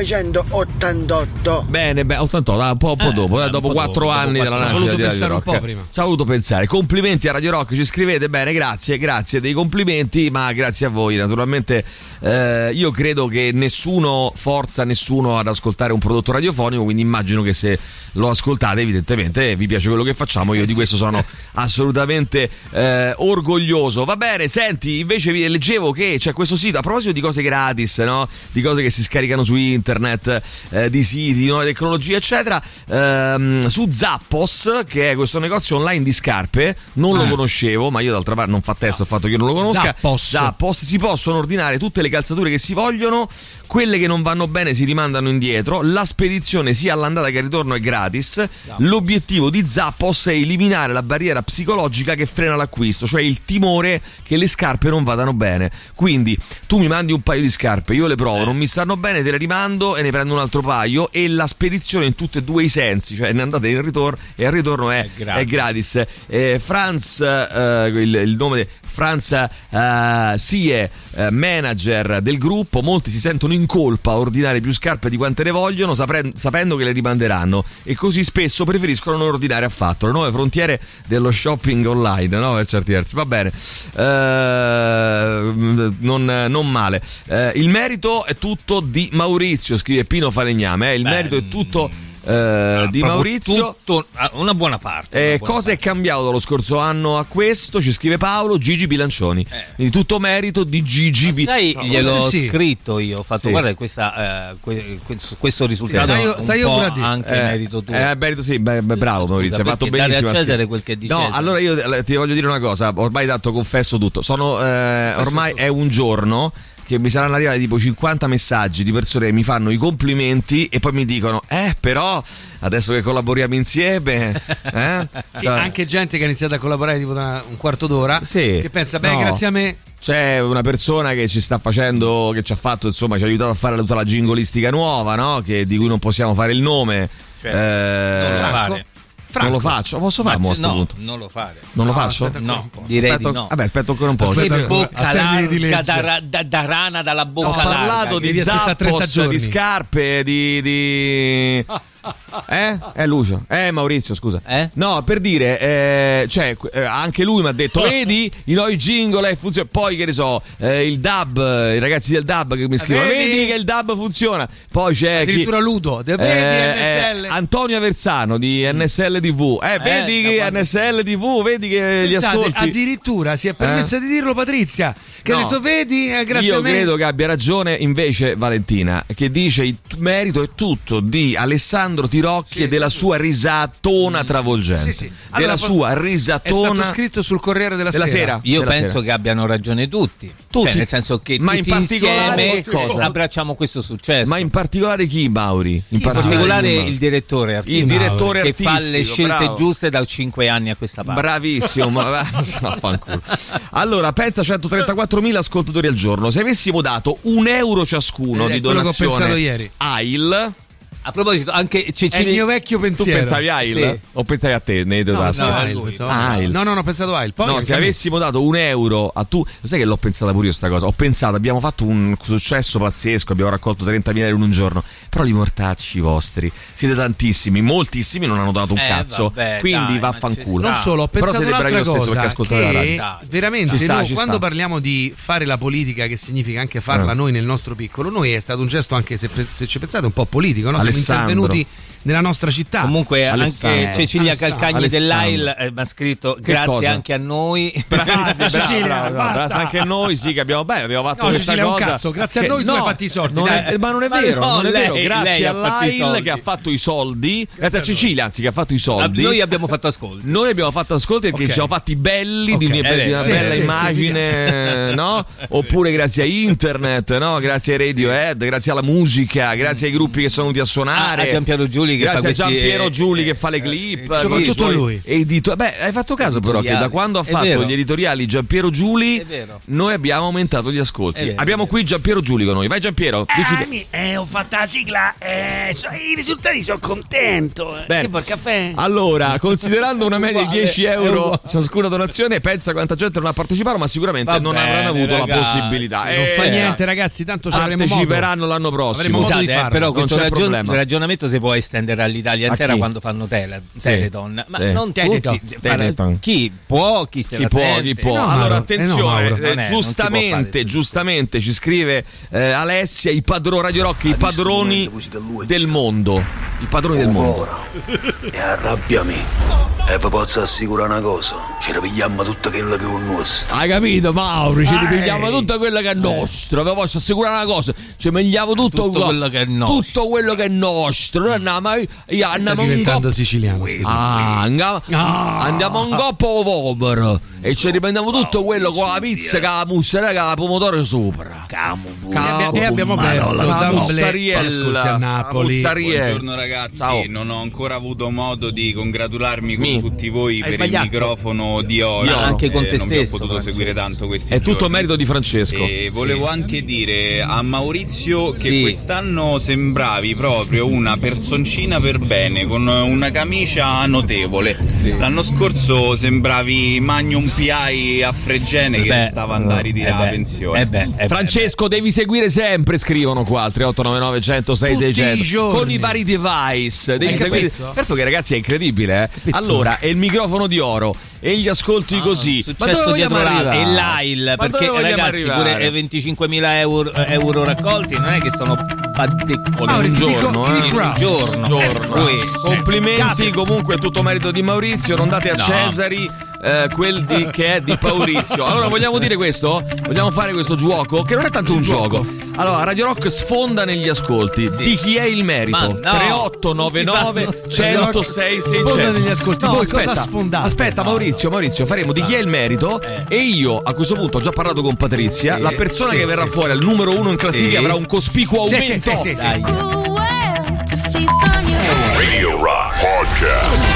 1988. Bene, 88, un po' dopo, dopo 4 anni dalla nascita di Radio Rock. Ci ho voluto pensare. Complimenti a Radio Rock, ci scrivete bene, grazie dei complimenti, ma grazie a voi naturalmente. Io credo che nessuno forza nessuno ad ascoltare un prodotto radiofonico, quindi immagino che se lo ascoltate evidentemente vi piace quello che facciamo, io di questo sono assolutamente orgoglioso. Va bene, senti, invece vi leggevo che c'è questo sito, a proposito di cose gratis, no? Di cose che si scaricano su internet, di siti, di nuove tecnologie eccetera, su Zappos, che è questo negozio online di scarpe, non lo conoscevo, ma io d'altra parte non fa testo il fatto che io non lo conosca. Zappos, si possono ordinare tutte le calzature che si vogliono, quelle che non vanno bene si rimandano indietro, la spedizione sia all'andata che al ritorno è gratis. L'obiettivo di Zappos è eliminare la barriera psicologica che frena l'acquisto, cioè il timore che le scarpe non vadano bene. Quindi tu mi mandi un paio di scarpe, io le provo, non mi stanno bene, te le rimando e ne prendo un altro paio, e la spedizione in tutti e 2 i sensi, cioè ne andate in ritorno e al ritorno è gratis. Franz, il nome Franz Sie, manager del gruppo, molti si sentono in colpa a ordinare più scarpe di quante ne vogliono, sapendo che le rimanderanno, e così spesso preferiscono non ordinare affatto. Le nuove frontiere dello shopping online, no? Per certi versi, va bene, non male. Il merito è tutto di Maurizio, scrive Pino Falegname, il merito è tutto di Maurizio, una buona parte. Cosa è cambiato dallo scorso anno a questo? Ci scrive Paolo, Gigi Bilancioni. Quindi tutto merito di Gigi Bilancioni. Gliel'ho scritto io, ho fatto guarda questo risultato stai un po' anche merito tuo. Merito sì, bravo Maurizio, hai fatto benissimo. Dare a Cesare quel che dice. No, allora io ti voglio dire una cosa, ormai tanto confesso tutto. Ormai è un giorno che mi saranno arrivati tipo 50 messaggi di persone che mi fanno i complimenti e poi mi dicono però adesso che collaboriamo insieme sì, anche gente che ha iniziato a collaborare tipo da un quarto d'ora, che pensa grazie a me. C'è una persona che ci sta facendo, che ci ha fatto, insomma, ci ha aiutato a fare tutta la jingolistica nuova, no? Di cui non possiamo fare il nome. Non lo faccio, posso farlo a questo punto? Non lo fare. Non lo faccio? No, direi di no. Vabbè, aspetta ancora un po'. Che bocca larga da rana dalla bocca larga. Ho parlato di Zappos, di scarpe, di Lucio, Maurizio, scusa. No, per dire, anche lui mi ha detto, vedi i nuovi jingle funziona. Poi che ne so, il DAB, i ragazzi del DAB che mi scrivono, vedi che il DAB funziona. Poi c'è addirittura Ludo, vedi NSL. Antonio Aversano di NSL TV, vedi che NSL TV, vedi che gli ascolti. Addirittura si è permessa di dirlo Patrizia, che ha detto, vedi, grazie a me. Io credo che abbia ragione invece Valentina, che dice il merito è tutto di Alessandro Tirocchi e della sua risatona travolgente. Allora, della sua risatona. È stato scritto sul Corriere della Sera. Io penso che abbiano ragione tutti. Cioè, nel senso che tutti insieme abbracciamo questo successo. Ma in particolare chi, Mauri? In particolare il direttore artistico. Il direttore artistico, che fa le scelte giuste da 5 anni a questa parte. Bravissimo. Allora, pensa 134.000 ascoltatori al giorno. Se avessimo dato €1 ciascuno di donazione, che ho pensato ieri. AIL. A proposito, anche è il mio vecchio pensiero. Tu pensavi AIL? Sì. O pensavi a te? No, ho pensato AIL. Poi se avessimo dato €1 a tu, lo sai che l'ho pensata pure io sta cosa. Ho pensato, abbiamo fatto un successo pazzesco, abbiamo raccolto 30.000 euro in un giorno. Però li mortacci vostri siete tantissimi, moltissimi non hanno dato un cazzo. Quindi vaffanculo. Non solo, ho pensato un'altra cosa, che veramente quando parliamo di fare la politica, che significa anche farla noi nel nostro piccolo, noi è stato un gesto anche se ci pensate un po' politico, no? intervenuti nella nostra città. Comunque anche Cecilia Calcagni dell'AIL mi ha scritto grazie anche a noi. Grazie Cecilia, basta anche a noi, sì, che abbiamo fatto questa cosa. Un cazzo, grazie a noi tu hai fatto i soldi. Ma non è vero, non è vero. Grazie all'AIL che ha fatto i soldi, grazie a Cecilia anzi che ha fatto i soldi. Noi abbiamo fatto ascolti. Perché ci siamo fatti belli di una bella immagine, no? Oppure grazie a internet, no? Grazie ai Radiohead, grazie alla musica, grazie ai gruppi che sono venuti a suonare. A Giampiero Giuli che grazie fa questi, a Giampiero Giuli che fa le clip, soprattutto lui. Hai fatto caso però che da quando ha fatto gli editoriali Giampiero Giuli noi abbiamo aumentato gli ascolti. Abbiamo qui Giampiero Giuli con noi. Vai Giampiero, ho fatto la sigla, i risultati sono contento. Bene. Che vuoi, caffè? Allora, considerando una media di 10 euro ciascuna donazione, pensa quanta gente non ha partecipato, ma sicuramente non avranno avuto la possibilità. Non fa niente, ragazzi, tanto ci avremo modo. Parteciperanno l'anno prossimo. Scusate, però questo ragionamento si può estendere all'Italia intera quando fanno Teleton, ma non tutti. Chi può, chi se la sente. Chi può. Allora attenzione, giustamente ci scrive Alessia, Radio Rock, i padroni del mondo. I padroni del mondo. E arrabbiami. E poi posso assicurare una cosa, ci ripigliamo tutto quello che è nostro. Hai capito, Mauri? Ci ripigliamo tutto quello che è nostro. Vi posso assicurare una cosa, ci mangiamo tutto quello che è nostro. Tutto quello che è nostro. Andiamo diventando siciliano. Andiamo un coppo povero e ci riprendiamo tutto quello con la pizza, con la mozzarella, con la pomodoro sopra. E abbiamo perso la mozzarella a Napoli. Buongiorno ragazzi, non ho ancora avuto modo di congratularmi con tutti voi per il microfono di oro. Anche con te non stesso, vi ho potuto seguire tanto questi giorni. È tutto merito di Francesco. E volevo anche dire a Maurizio che quest'anno sembravi proprio una personcina per bene, con una camicia notevole. L'anno scorso sembravi Magnum PI a Fregene che stava andando a ritirare la pensione. Francesco, devi seguire sempre, scrivono qua al 3899 106 600 con i vari device. Devi seguire. Certo che ragazzi è incredibile, Allora, è il microfono di oro e gli ascolti così. Successo dietro e l'AIL, perché ragazzi pure 25.000 euro raccolti non è che sono bazzeccoli un giorno. Complimenti, comunque tutto merito di Maurizio, non date a Cesari quel che è di Maurizio. Allora vogliamo dire questo? Vogliamo fare questo gioco? Che non è tanto un gioco. Allora, Radio Rock sfonda negli ascolti. Di chi è il merito? 3899 106 600. Sfonda negli ascolti. No, cosa sfondate? Aspetta, Maurizio, faremo di chi è il merito e io a questo punto ho già parlato con Patrizia. La persona che verrà fuori al numero 1 in classifica avrà un cospicuo aumento. Radio Rock Podcast.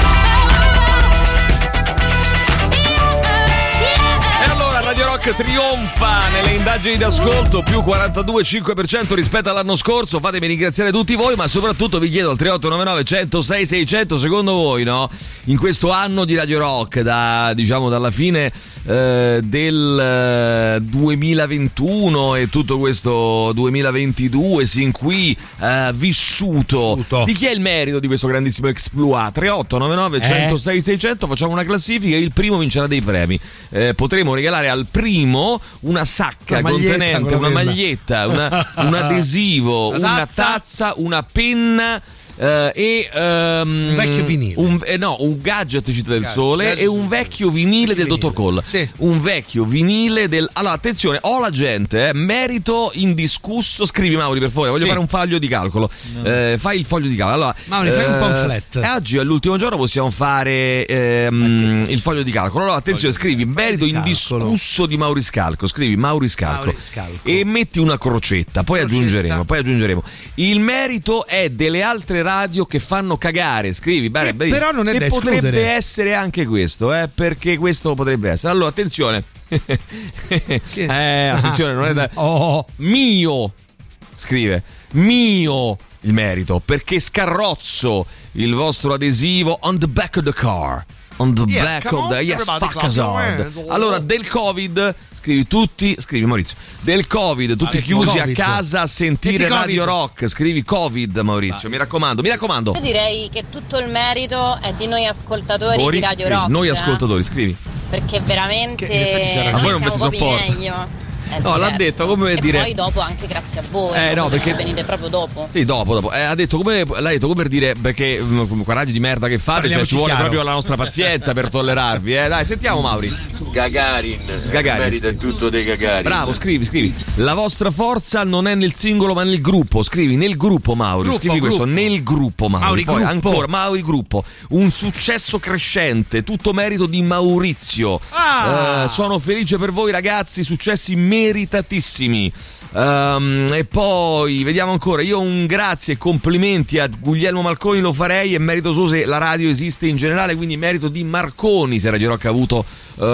Radio Rock trionfa nelle indagini di ascolto, più 42,5% rispetto all'anno scorso. Fatemi ringraziare tutti voi, ma soprattutto vi chiedo al 3899 106 600, secondo voi, no? In questo anno di Radio Rock, dalla fine del 2021 e tutto questo 2022 sin qui vissuto, di chi è il merito di questo grandissimo exploit? 3899 106 600, facciamo una classifica e il primo vincerà dei premi. Potremo regalare al primo una sacca contenente una maglietta, un adesivo, una tazza, una penna un vecchio vinile, un gadget Città del Sole e un vecchio vinile del Dottor Cole. Un vecchio vinile del. Allora attenzione, ho la gente, merito indiscusso. Scrivi Mauri per favore, voglio fare un foglio di calcolo. Fai il foglio di calcolo. Allora, Mauri, fai un pamphlet. Oggi è l'ultimo giorno, possiamo fare il foglio di calcolo. Allora attenzione, scrivi merito indiscusso di Mauri Scalco. Scrivi Mauri Scalco e metti una crocetta, poi aggiungeremo. Il merito è delle altre radio che fanno cagare. Scrivi però non è da escludere. Potrebbe essere anche questo, perché questo potrebbe essere. Allora attenzione. Attenzione, non è da mio. Scrive mio il merito, perché scarrozzo il vostro adesivo on the back of the car. On the back of the Allora, del Covid scrivi Maurizio, del Covid, tutti chiusi a casa a sentire Radio Rock. Scrivi Covid, Maurizio, mi raccomando. Io direi che tutto il merito è di noi ascoltatori di Radio Rock. Noi ascoltatori, scrivi. Perché veramente a voi non vi si sopporta. meglio. No, l'ha detto come e dire. E poi dopo anche grazie a voi. No, perché venite proprio dopo. Sì, dopo. Ha detto come l'ha detto come per dire, perché qua radio di merda che fate, cioè, ci vuole chiaro. proprio la nostra pazienza per tollerarvi. Dai, sentiamo Mauri. Gagarin. Merita tutto dei Gagarin. Bravo, scrivi. La vostra forza non è nel singolo ma nel gruppo. Scrivi nel gruppo Mauri. Scrivi questo nel gruppo Mauri. Poi gruppo. ancora Mauri gruppo. Un successo crescente, tutto merito di Maurizio. Sono felice per voi ragazzi, successi meritatissimi. E poi vediamo ancora. Io un grazie e complimenti a Guglielmo Marconi lo farei, e merito suo se la radio esiste in generale, quindi merito di Marconi se Radio Rock ha avuto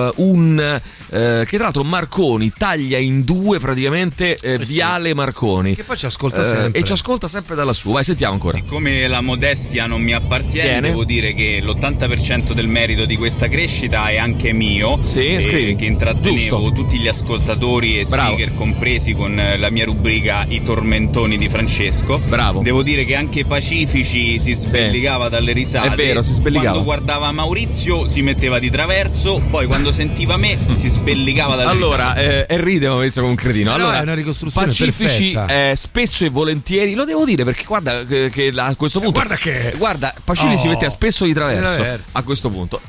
che tra l'altro Marconi taglia in due praticamente Viale Marconi, che poi ci ascolta sempre e ci ascolta sempre dalla sua. Vai, sentiamo ancora. Siccome la modestia non mi appartiene, devo dire che l'80% del merito di questa crescita è anche mio. Scrivi. Che intrattenevo tutti gli ascoltatori e speaker compresi con la mia rubrica I tormentoni di Francesco. Bravo. Devo dire che anche Pacifici si sbellicava dalle risate. È vero, si sbellicava. Quando guardava Maurizio si metteva di traverso, poi quando sentiva me si sbellicava dalle risate. E ride Maurizio come un cretino. Però allora è una ricostruzione Pacifici spesso e volentieri, lo devo dire perché guarda che a questo punto guarda Pacifici si metteva spesso di traverso a questo punto.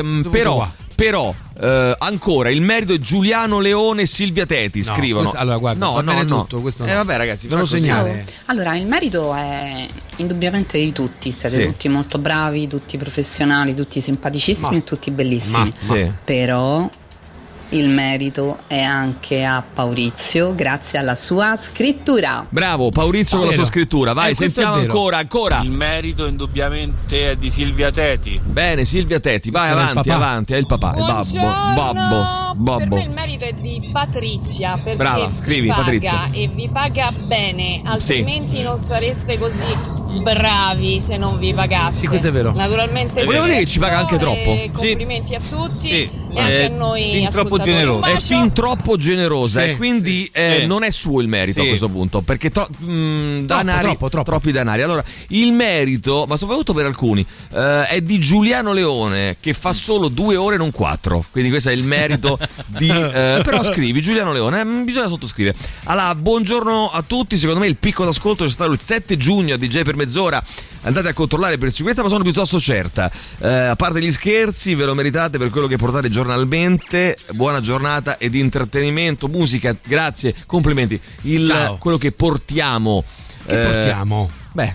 Però ancora il merito è Giuliano Leone e Silvia Teti, scrivono. Allora guarda, tutto, questo no. Vabbè ragazzi, ve lo segnale. Allora, il merito è indubbiamente di tutti, siete tutti molto bravi, tutti professionali, tutti simpaticissimi e tutti bellissimi. Però il merito è anche a Maurizio grazie alla sua scrittura. Bravo Maurizio con la sua scrittura. Vai, sentiamo ancora. Il merito indubbiamente è di Silvia Teti. Bene, Silvia Teti, vai avanti, è il papà, Babbo. Per me il merito è di Patrizia, perché brava, scrivi, vi paga Patrizia. e vi paga bene, altrimenti non sareste così bravi se non vi pagasse. Sì, questo è vero. Naturalmente volevo dire che ci paga anche troppo. Complimenti a tutti e anche a noi troppo generosa. È fin troppo generosa e quindi non è suo il merito a questo punto, perché troppi danari. Allora il merito, ma soprattutto per alcuni, è di Giuliano Leone, che fa solo 2 ore non 4, quindi questo è il merito di però scrivi Giuliano Leone, bisogna sottoscrivere. Allora, buongiorno a tutti. Secondo me il picco d'ascolto c'è stato il 7 giugno a DJ per mezz'ora. Andate a controllare per sicurezza, ma sono piuttosto certa. A parte gli scherzi, ve lo meritate per quello che portate giornalmente. Buona giornata ed intrattenimento, musica, grazie, complimenti. Quello che portiamo. Portiamo?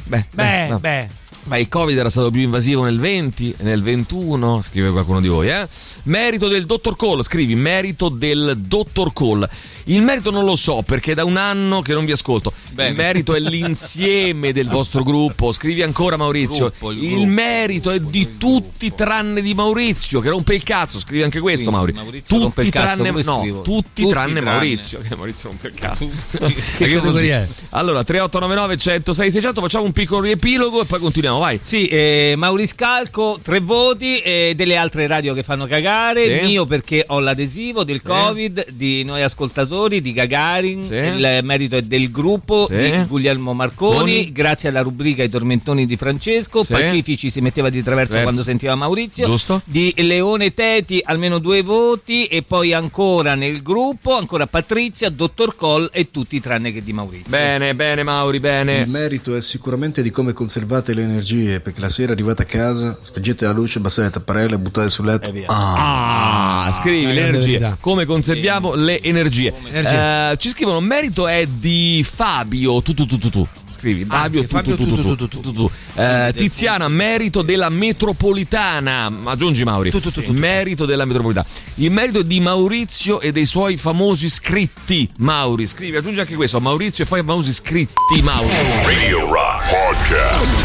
Ma il Covid era stato più invasivo nel 20, nel 21, scrive qualcuno di voi, Merito del Dottor Cole, scrivi, merito del Dottor Cole. Il merito non lo so perché è da un anno che non vi ascolto. Il merito è l'insieme del vostro gruppo. Scrivi ancora Maurizio. Il merito è di tutti tranne di Maurizio, che rompe il cazzo. Scrivi anche questo, Maurizio. Tutti tranne Maurizio. Che Maurizio rompe il cazzo. Che categoria è? Allora, 3899 106 600, facciamo un piccolo riepilogo e poi continuiamo, vai. Sì, Mauriz Calco 3 voti, delle altre radio che fanno cagare. Il mio perché ho l'adesivo del Covid, di noi ascoltatori, di Gagarin. Il merito è del gruppo di Guglielmo Marconi, grazie alla rubrica I tormentoni di Francesco. Pacifici si metteva di traverso quando sentiva Maurizio. Giusto. Di Leone Teti almeno 2 voti, e poi ancora nel gruppo ancora Patrizia, Dottor Cole e tutti tranne che di Maurizio. Bene Mauri, bene. Il merito è sicuramente di come conservate le energie, perché la sera arrivate a casa, spengete la luce, abbassate le tapparelle e buttate sul letto. Scrivi l'energia, come conserviamo le energie. Ci scrivono merito è di Fabio tu. Scrivi Fabio tu. Tiziana, merito della metropolitana. Aggiungi Mauri. Merito della metropolitana. Il merito è di Maurizio e dei suoi famosi scritti. Mauri, scrivi, aggiungi anche questo, Maurizio e i famosi scritti. Mauri. Radio Rock Podcast.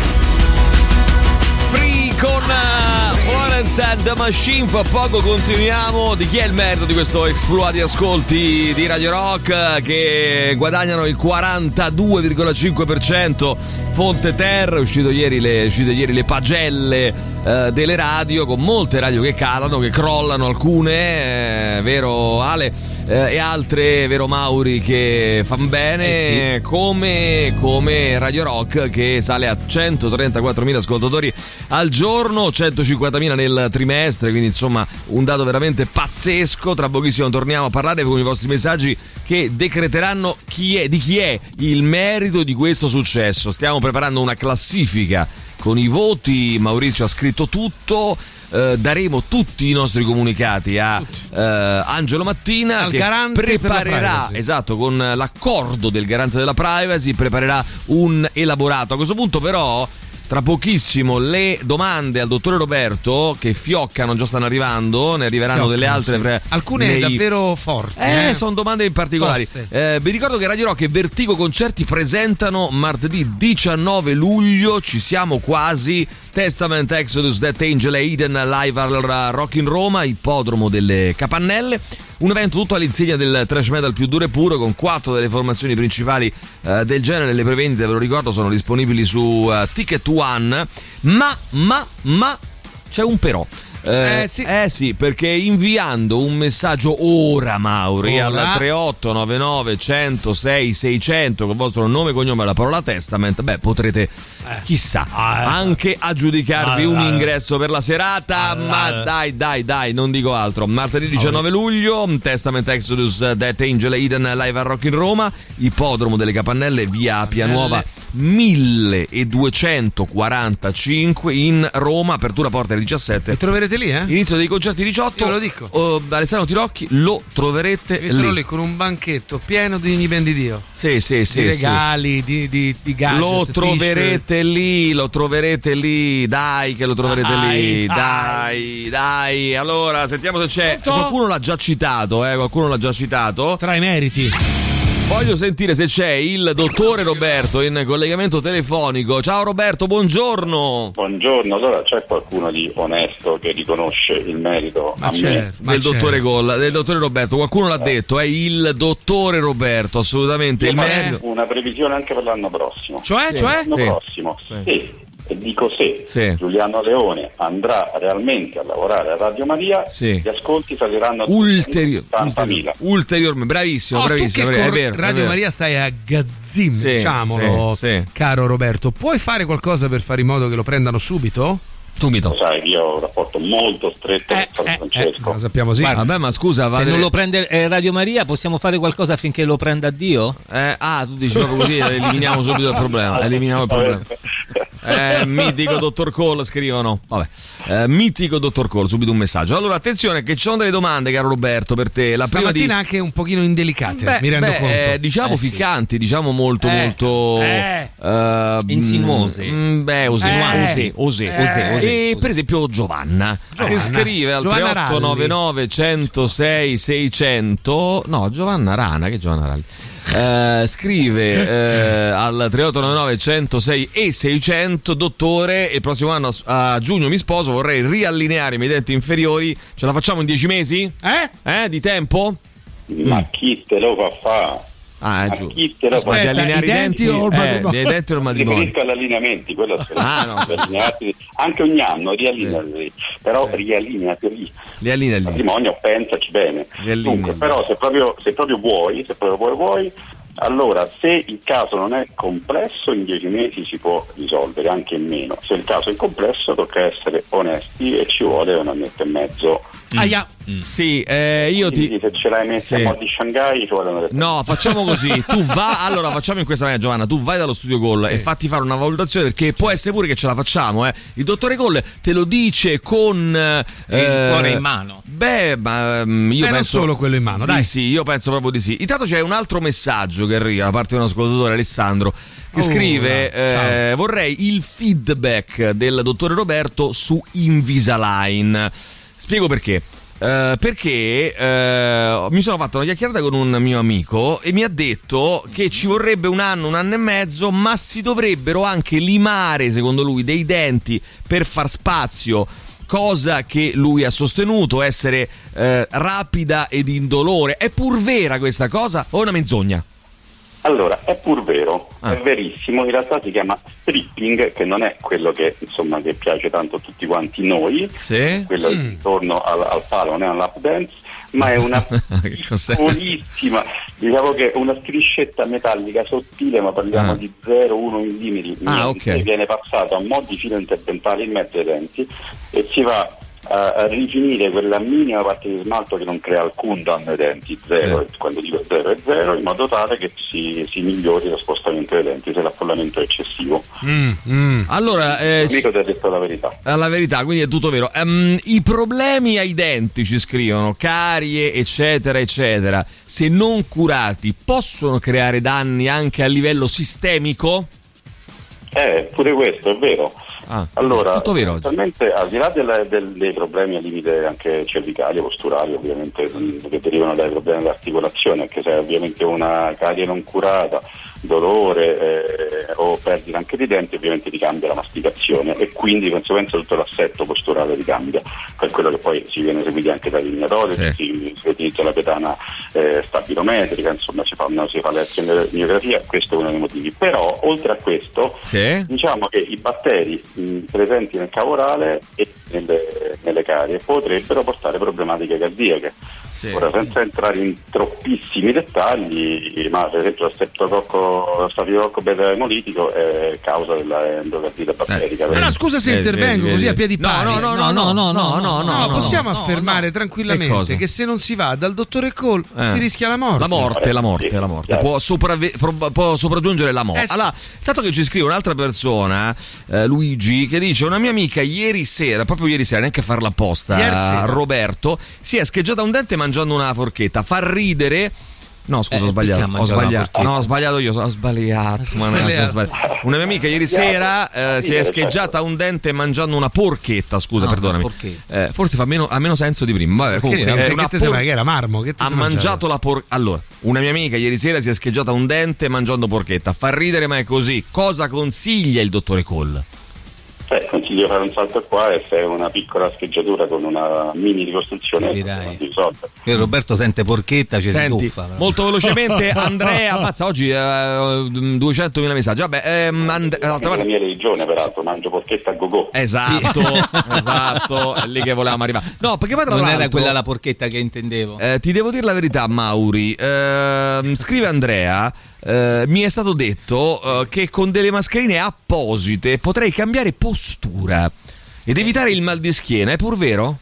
Free con Florence and the Machine. Fra poco continuiamo. Di chi è il merito di questo exploit di ascolti di Radio Rock, che guadagnano il 42,5%? Fonte Terra, uscite ieri le pagelle delle radio, con molte radio che calano, che crollano, alcune, vero Ale, e altre, vero Mauri, che fan bene, come Radio Rock, che sale a 134.000 ascoltatori al giorno, 150.000 nel trimestre, quindi insomma un dato veramente pazzesco. Tra pochissimo torniamo a parlare con i vostri messaggi che decreteranno di chi è il merito di questo successo. Stiamo preparando una classifica con i voti, Maurizio ha scritto tutto. Daremo tutti i nostri comunicati a Angelo Mattina, al che garante preparerà, esatto, con l'accordo del garante della privacy, preparerà un elaborato. A questo punto però tra pochissimo le domande al dottore Roberto, che fioccano, già stanno arrivando, ne arriveranno delle altre. Alcune davvero forti. Sono domande particolari. Vi ricordo che Radio Rock e Vertigo Concerti presentano martedì 19 luglio, ci siamo quasi, Testament, Exodus, Death Angel e Eden live al Rock in Roma, ippodromo delle Capannelle. Un evento tutto all'insegna del thrash metal più duro e puro, con 4 delle formazioni principali del genere. Le prevendite, ve lo ricordo, sono disponibili su Ticket One. Ma c'è un però. Sì, perché inviando un messaggio ora, Mauri, al 3899 106 600 col vostro nome e cognome e la parola Testament, potrete chissà anche aggiudicarvi un ingresso per la serata. Ma dai, non dico altro. Martedì 19 luglio, Testament, Exodus, Death Angel, Eden live a Rock in Roma, ippodromo delle Capannelle, via Appia Nuova 1245 in Roma, apertura porta alle 17. E troverete lì, Inizio dei concerti 18. Io lo dico. Alessandro Tirocchi lo troverete lì con un banchetto pieno di Igni Ben di Dio. Sì. Di regali, di gadget. Lo troverete lì. Dai, che lo troverete lì. Dai. Allora, sentiamo se c'è. Qualcuno l'ha già citato, Tra i meriti. Voglio sentire se c'è il dottore Roberto in collegamento telefonico. Ciao Roberto, buongiorno. Buongiorno, allora c'è qualcuno di onesto che riconosce il merito del dottore Roberto? Qualcuno l'ha detto, è il dottore Roberto, assolutamente. Il merito. Una previsione anche per l'anno prossimo. Cioè? L'anno prossimo. Sì. E dico se Giuliano Leone andrà realmente a lavorare a Radio Maria, gli ascolti saliranno a 80.000. Ulteriormente, bravissimo. Tu che è vero, Radio Maria stai a gazzim, diciamolo, caro Roberto. Puoi fare qualcosa per fare in modo che lo prendano subito? Lo sai che io ho un rapporto molto stretto con San Francesco. Lo sappiamo, sì. Vabbè, ma scusa, se non lo prende Radio Maria, possiamo fare qualcosa affinché lo prenda Dio? Tu dici proprio così, eliminiamo subito il problema. Mitico dottor Cole, scrivono. Mitico dottor Cole, subito un messaggio. Allora, attenzione, che ci sono delle domande, caro Roberto, per te. La prima stamattina anche un pochino indelicate, mi rendo conto. Diciamo ficcanti, diciamo molto insinuose. Osè. E per esempio Giovanna che scrive al 3899 106 600. No, Giovanna Rana, che Giovanna Ralli. Scrive al 3899 106 e 600: dottore, il prossimo anno a giugno mi sposo, vorrei riallineare i miei denti inferiori, ce la facciamo in 10 mesi? Di tempo? Ma chi te lo fa fare? Di allineare i denti o il matrimonio? Riferisco agli allineamenti, quello anche ogni anno riallineati, però riallineati. Il matrimonio, pensaci bene. Dunque, però se proprio vuoi, allora, se il caso non è complesso, in 10 mesi si può risolvere, anche in meno. Se il caso è complesso, tocca essere onesti e ci vuole un annetto e mezzo. Se ce l'hai messa a mo' di Shanghai, ci vuole un annetto. No, facciamo così. Allora facciamo in questa maniera, Giovanna. Tu vai dallo studio Cole e fatti fare una valutazione, perché può essere pure che ce la facciamo. Il dottore Cole te lo dice con il cuore in mano. Io penso non solo quello in mano, dai. Sì, io penso proprio di sì. Intanto c'è un altro messaggio che arriva da parte di un ascoltatore, Alessandro, che scrive: vorrei il feedback del dottore Roberto su Invisalign. Spiego perché. Perché mi sono fatto una chiacchierata con un mio amico e mi ha detto che ci vorrebbe un anno e mezzo, ma si dovrebbero anche limare, secondo lui, dei denti per far spazio, cosa che lui ha sostenuto essere rapida ed indolore. È pur vera questa cosa o è una menzogna? Allora, è pur vero, è verissimo, in realtà si chiama stripping, che non è quello che piace tanto a tutti quanti noi, quello intorno al palo, non è un lap dance, ma è una piccolissima, diciamo che una striscetta metallica sottile, ma parliamo di 0,1 mm, che viene passato a mo' di filo interventale in mezzo ai denti e si va a rifinire quella minima parte di smalto che non crea alcun danno ai denti, zero, quando dico zero è zero, in modo tale che si migliori lo spostamento dei denti se l'affollamento è eccessivo. Allora, l'amico ti ha detto la verità. La verità, quindi è tutto vero. I problemi ai denti, ci scrivono, carie eccetera eccetera, se non curati possono creare danni anche a livello sistemico? Pure questo è vero. Allora, tutto vero. Al di là dei problemi al limite anche cervicali, posturali, ovviamente, che derivano dai problemi dell'articolazione, che se è ovviamente una carie non curata, dolore o perdita anche di denti, ovviamente ti cambia la masticazione e quindi di conseguenza tutto l'assetto posturale ricambia, per quello che poi si viene seguiti anche dai lineatori, si utilizza la pedana stabilometrica, insomma si fa l'elettromiografia, questo è uno dei motivi. Però oltre a questo diciamo che i batteri presenti nel cavo orale e nelle carie potrebbero portare problematiche cardiache. Ora, senza entrare in troppissimi dettagli, ma per esempio lo stafilococco beta emolitico è causa dell'endocardite batterica. Allora scusa se intervengo così a piedi pari. No, possiamo affermare tranquillamente che se non si va dal dottore Cole si rischia la morte. La morte. Può sopraggiungere la morte. Allora, tanto che ci scrive un'altra persona, Luigi, che dice: una mia amica ieri sera, neanche a farla apposta, Roberto, si è scheggiata un dente mangiando una forchetta. Fa ridere. No, scusa, ho sbagliato. Ho sbagliato. Una mia amica ieri sera si è scheggiata un dente mangiando una porchetta. Scusa, perdonami. Forse ha meno senso di prima. Vabbè, comunque, che era marmo? Che ha mangiato la porchetta. Allora, una mia amica ieri sera si è scheggiata un dente mangiando porchetta. Fa ridere, ma è così. Cosa consiglia il dottore Cole? Consiglio fare un salto qua e se è una piccola scheggiatura con una mini ricostruzione risolta. Roberto sente porchetta, ci si tuffa. Molto velocemente Andrea, ammazza, oggi 200.000 messaggi. Vabbè, la mia religione, peraltro, mangio porchetta a go-go. Esatto, è lì che volevamo arrivare. No, perché poi tra l'altro non era quella la porchetta che intendevo. Ti devo dire la verità, Mauri. Scrive Andrea: mi è stato detto che con delle mascherine apposite potrei cambiare postura ed evitare il mal di schiena, è pur vero?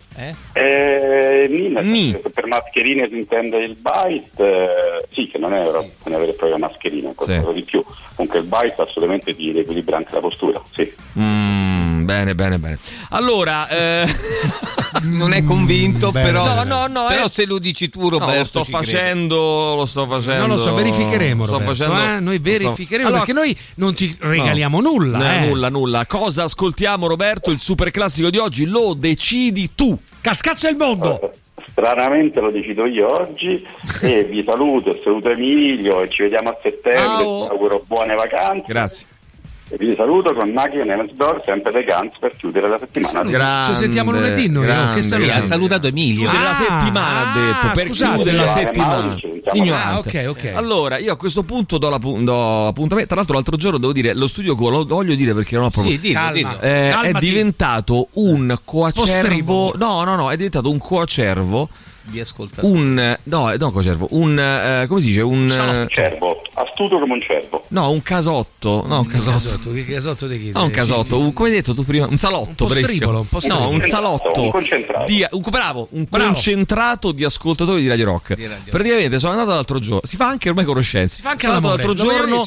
Per mascherine si intende il bite, sì, che non è una vera e propria mascherina, è qualcosa di più. Comunque il bite assolutamente ti riequilibra anche la postura, sì. Bene. Allora, non è convinto, però no, però se lo dici tu, Roberto, lo sto facendo. Non lo so, verificheremo, Roberto, noi verificheremo, perché noi non ti regaliamo nulla. Nulla. Cosa ascoltiamo, Roberto? Il super classico di oggi lo decidi tu. Cascasse il mondo. Stranamente lo decido io oggi e vi saluto Emilio e ci vediamo a settembre. Vi auguro buone vacanze. Grazie. E vi saluto con Naki e Nevensdor, sempre dei Guns, per chiudere la settimana. Ci sentiamo lunedì noi. Ha salutato Emilio. La settimana ha detto, per chiudere la settimana. Ok. Allora, io a questo punto do appuntamento. Tra l'altro l'altro giorno devo dire, lo studio lo voglio dire perché non ho proprio. Dillo. È diventato un coacervo. No, è diventato un coacervo di ascoltatori. Come si dice? Un cervo, astuto come un cervo. No, un casotto. No, un casotto. Che casotto di chi? No, un casotto. Come hai detto tu prima? Un salotto. Un salotto. Un concentrato. Un concentrato di ascoltatori di Radio Rock. Praticamente sono andato l'altro giorno. Si fa anche ormai conoscenza. Si fa anche l'altro giorno.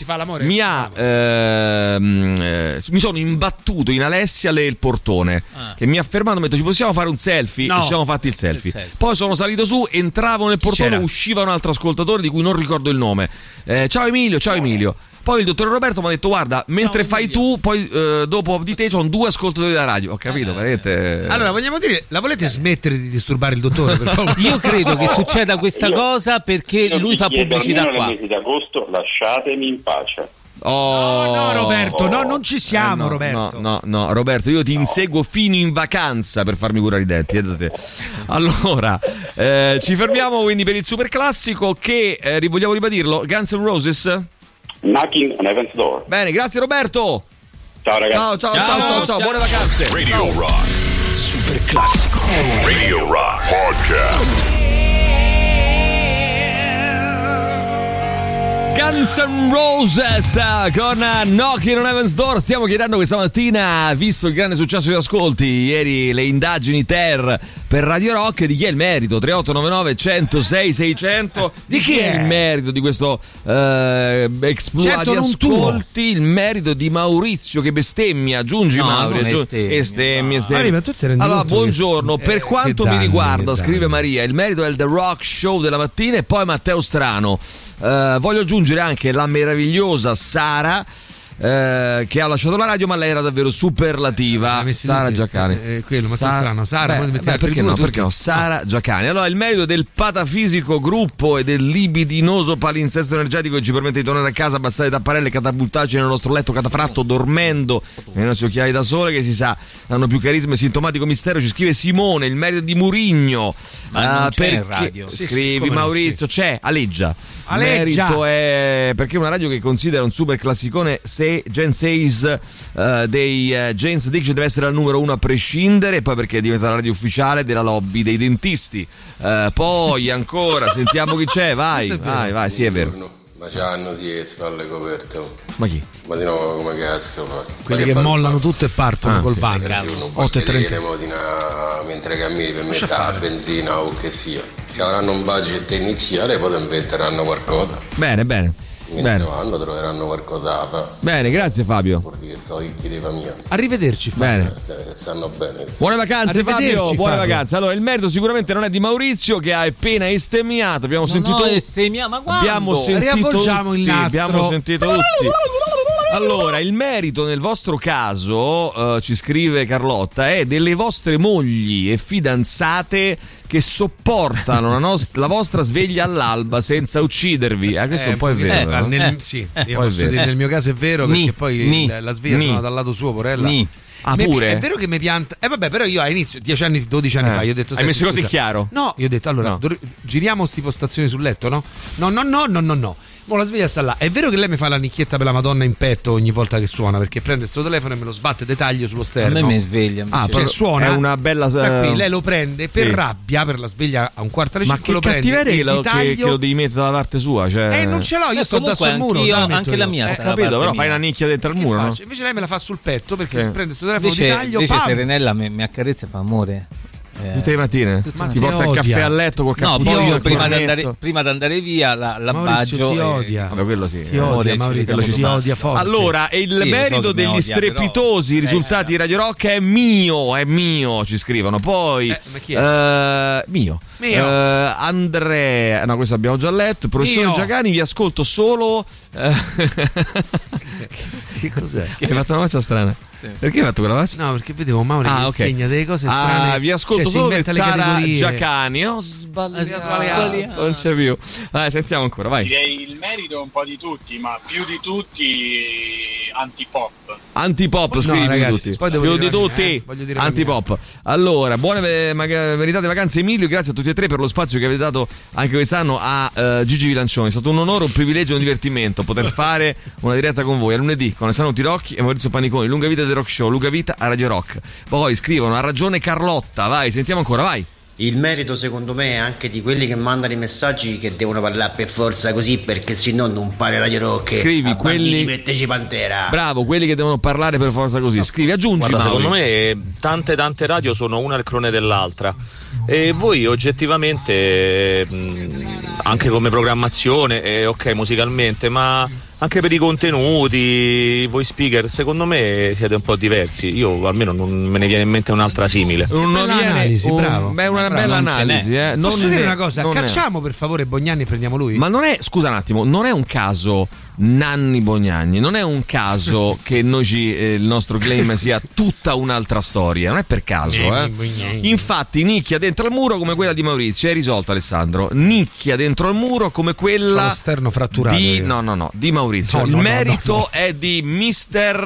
Mi sono imbattuto in Alessia il portone che mi ha fermato e mi ha detto: ci possiamo fare un selfie? E ci siamo fatti il selfie. Poi sono salito su, entravo nel portone, usciva un altro ascoltatore di cui non ricordo il nome. Ciao Emilio. Poi il dottor Roberto mi ha detto: guarda, mentre fai tu, poi dopo di te c'ho 2 ascoltatori della radio. Ho capito, veramente. Allora, vogliamo dire, la volete smettere di disturbare il dottore, per favore? Io credo che succeda questa cosa perché lui fa pubblicità qua. Nel mese di agosto lasciatemi in pace. No, Roberto, non ci siamo, Roberto. No, Roberto, io ti inseguo fino in vacanza per farmi curare i denti. Allora, ci fermiamo quindi per il super classico che vogliamo ribadirlo, Guns N' Roses. Knocking on Heaven's Door. Bene, grazie Roberto. Ciao ragazzi. Ciao, buone vacanze. Radio Rock super classico. Radio Rock Podcast. Guns N' Roses con Knocking on Heaven's Door. Stiamo chiedendo questa mattina, visto il grande successo di ascolti ieri, le indagini TER per Radio Rock, di chi è il merito? 3899 106 600. Di chi è il merito di questo exploit di ascolti? Il merito di Maurizio che bestemmia. Aggiungi, Mauri, estemmi. Allora, buongiorno, per quanto mi riguarda, scrive Maria, il merito è il The Rock Show della mattina e poi Matteo Strano. Voglio aggiungere anche la meravigliosa Sara, che ha lasciato la radio, ma lei era davvero superlativa. Sara Giaccani, quello, ma strano. Sara, perché no? Sara Giaccani. Allora, il merito del patafisico gruppo e del libidinoso palinsesto energetico che ci permette di tornare a casa, abbassare le tapparelle e catapultarci nel nostro letto catafratto dormendo nei nostri occhiali da sole, che si sa hanno più carisma e sintomatico mistero. Ci scrive Simone, il merito di Murigno. Perché radio. Scrivi Maurizio, c'è, aleggia. Il merito è perché è una radio che considera un super classicone Gen 6 dei James Addiction deve essere al numero 1 a prescindere, e poi perché diventa la radio ufficiale della lobby dei dentisti. Poi ancora sentiamo chi c'è, vai, sì, è vero. Ma c'hanno di spalle coperte. Ma chi? Ma di no, come cazzo fa? Quelli che mollano tutto e partono col van. 8:30 mentre cammini per metà benzina o che sia. Ci avranno un budget iniziale, poi inventeranno qualcosa. Bene. Anno troveranno qualcosa da fare. Bene, grazie Fabio. Che so ricchi di famiglia. Arrivederci Fabio. Stanno bene. Buone vacanze Fabio, buone vacanze. Allora, il merito sicuramente non è di Maurizio, che ha appena estemmiato. Abbiamo sentito ma quando? Abbiamo sentito tutti. Allora, il merito nel vostro caso, ci scrive Carlotta, è delle vostre mogli e fidanzate che sopportano la vostra sveglia all'alba senza uccidervi. Questo un po' è vero. Nel mio caso è vero, perché poi la sveglia sono dal lato suo, porella. Pure? È vero che mi pianta. Vabbè, però io all'inizio, 12 anni fa, io ho detto. Hai messo così chiaro? No, io ho detto, allora, giriamo sti postazioni sul letto, no? No. Ma la sveglia sta là. È vero che lei mi fa la nicchietta per la Madonna in petto ogni volta che suona, perché prende sto telefono e me lo sbatte dettaglio sullo sterno. A me mi sveglia. Cioè suona. È una bella. Sta qui, lei lo prende per rabbia, per la sveglia a un quarto alle 5. Ma che cattiveria che lo devi mettere dalla parte sua. Cioè... non ce l'ho, io sto da sul muro. Anche la mia sta capito, però fai una nicchia dentro al muro, no? Invece lei me la fa sul petto, perché si prende sto telefono di taglio. Invece Serenella mi accarezza e fa amore. Tutte le mattine ti porta il caffè a letto col caffè. No, poi io prima di andare via la bacio. Ti odia. Vabbè, quello sì. Ti odia, Maurizio, ti odia forte. Allora, il merito degli strepitosi risultati di Radio Rock è mio, ci scrivono. Poi mio. Andrea, no, questo abbiamo già letto. Il professore Giacani, vi ascolto solo. Che cos'è? Hai fatto una faccia strana. Perché hai fatto quella faccia? No, perché vedevo Mauri che insegna delle cose strane. Vi ascolto solo per Sara Giacani. Ho sbagliato. Non c'è più. Sentiamo ancora, vai. Direi il merito è un po' di tutti, ma più di tutti Antipop, scrivi tutti. Più di tutti. Antipop. Allora, buone meritate vacanze Emilio, grazie a tutti e tre per lo spazio che avete dato anche quest'anno a Gigi Vilancioni. È stato un onore, un privilegio e un divertimento poter fare una diretta con voi a lunedì con Alessandro Tirocchi e Maurizio Paniconi. Lunga vita del Rock Show, lunga vita a Radio Rock. Poi scrivono, ha ragione Carlotta, vai, sentiamo ancora, vai. Il merito secondo me è anche di quelli che mandano i messaggi che devono parlare per forza così, perché sennò non pare Radio Rock. Scrivi quelli, metteci Pantera. Bravo, quelli che devono parlare per forza così. Scrivi, aggiungi. Guarda, secondo me tante radio sono una il clone dell'altra. E voi oggettivamente anche come programmazione ok musicalmente, ma anche per i contenuti, voi speaker, secondo me siete un po' diversi. Io almeno non me ne viene in mente un'altra simile. Un'analisi, bravo. Una bella analisi. Posso dire una cosa? Cacciamo per favore Bognani e prendiamo lui. Ma non è, scusa un attimo, non è un caso Nanni Bognani, non è un caso che il nostro claim sia tutta un'altra storia, non è per caso. Infatti nicchia dentro al muro come quella di Maurizio, è risolta Alessandro. Nicchia dentro al muro come quella sterno fratturato di Maurizio. Il merito è di Mr.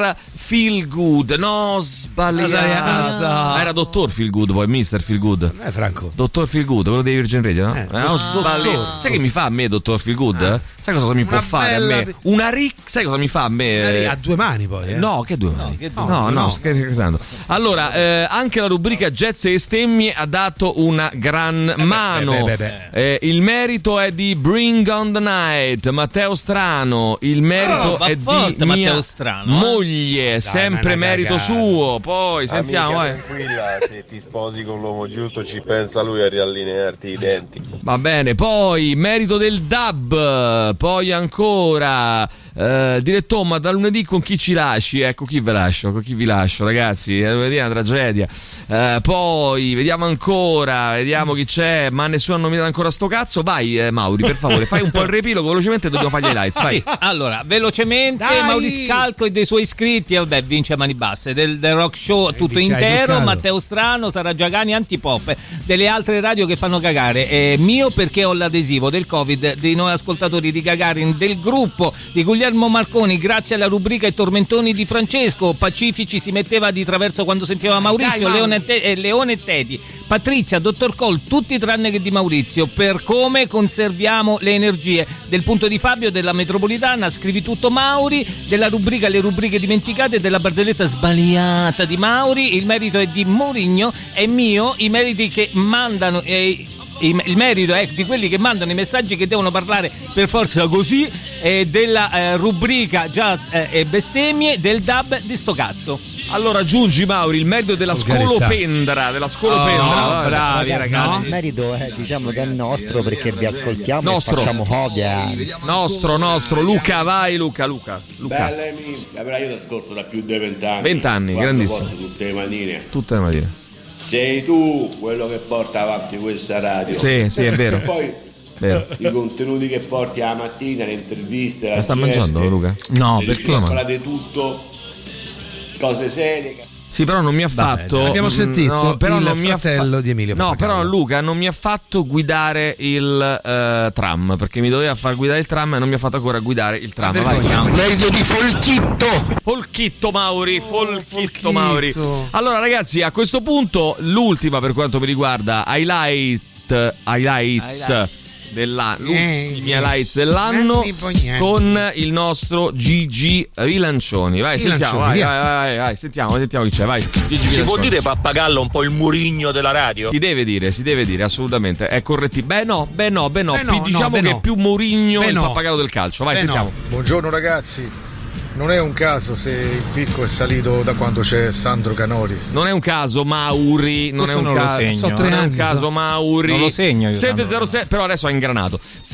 Feel Good. No, sbagliato. Era Dottor Feel Good, poi Mr. Feel Good. Franco. Dottor Feel Good, quello dei Virgin Radio, no? No, sbagliato. Sai che mi fa a me Dottor Feel Good? Sai cosa mi può fare a me? Sai cosa mi fa a me? A due mani poi. No, che due mani? No, scherzando. Allora, anche la rubrica Jazz e stemmie ha dato una gran mano. Il merito è di Bring on the Night, Matteo Strano. Il merito è di mia moglie, sempre merito suo. Poi sentiamo. Tranquilla, se ti sposi con l'uomo giusto ci pensa lui a riallinearti i denti. Va bene, poi merito del dub. Poi ancora direttore, ma da lunedì con chi ci lasci? Ecco, chi vi lascio, ragazzi. Lunedì è una tragedia. Poi vediamo ancora, vediamo chi c'è, ma nessuno ha nominato ancora sto cazzo. Vai Mauri, per favore, fai un po' il riepilogo velocemente, dobbiamo fare gli highlights. Vai. Sì, allora, velocemente, Mauri Scalco e dei suoi iscritti, vabbè, vince a mani basse. Del rock show tutto intero, Matteo Strano, Sara Giagani, Antipop. Delle altre radio che fanno cagare, mio perché ho l'adesivo del Covid, dei nuovi ascoltatori di Gagarin, del gruppo di Guglielmo Marconi, grazie alla rubrica I tormentoni di Francesco. Pacifici si metteva di traverso quando sentiva Maurizio. Leone e Teti, Patrizia, Dottor Cole, tutti tranne che di Maurizio. Per come conserviamo le energie. Del punto di Fabio, della metropolitana, scrivi tutto Mauri. Della rubrica Le rubriche dimenticate, della barzelletta sbagliata di Mauri. Il merito è di Mourinho, è mio. I meriti che mandano il merito è di quelli che mandano i messaggi che devono parlare per forza così, della rubrica jazz e bestemmie, del dub di sto cazzo. Allora aggiungi Mauri il merito della scolopendra, bravi ragazzi. No? Il merito è diciamo del nostro, perché vi ascoltiamo e facciamo audience. Nostro Luca, vai Luca. Bellemi, io ti ascolto da più di 20 anni. 20 anni, grandissimo. Tutte le matine. Sei tu quello che porta avanti questa radio. Sì, è vero. E poi i contenuti che porti la mattina, le interviste, la sta mangiando Luca? No, perché parlate di tutto, cose serie. Sì, però non mi ha fatto. Abbiamo sentito però il fratello di Emilio. No, però Luca non mi ha fatto guidare il tram, perché mi doveva far guidare il tram e non mi ha fatto ancora guidare il tram. Merito di Folchitto Mauri. Allora ragazzi, a questo punto l'ultima per quanto mi riguarda highlights l'ultimi highlights dell'anno con il nostro Gigi Rilancioni. Vai, sentiamo chi c'è. Vai. Si può dire Pappagallo un po' il Mourinho della radio? Si deve dire assolutamente, è corretto. Beh no, diciamo che è più Mourinho il Pappagallo del calcio. Vai, sentiamo. Buongiorno ragazzi. Non è un caso se il picco è salito da quando c'è Sandro Canori. Non è un caso Mauri, non è un caso Mauri. Non lo segno io. 707, però adesso ha ingranato.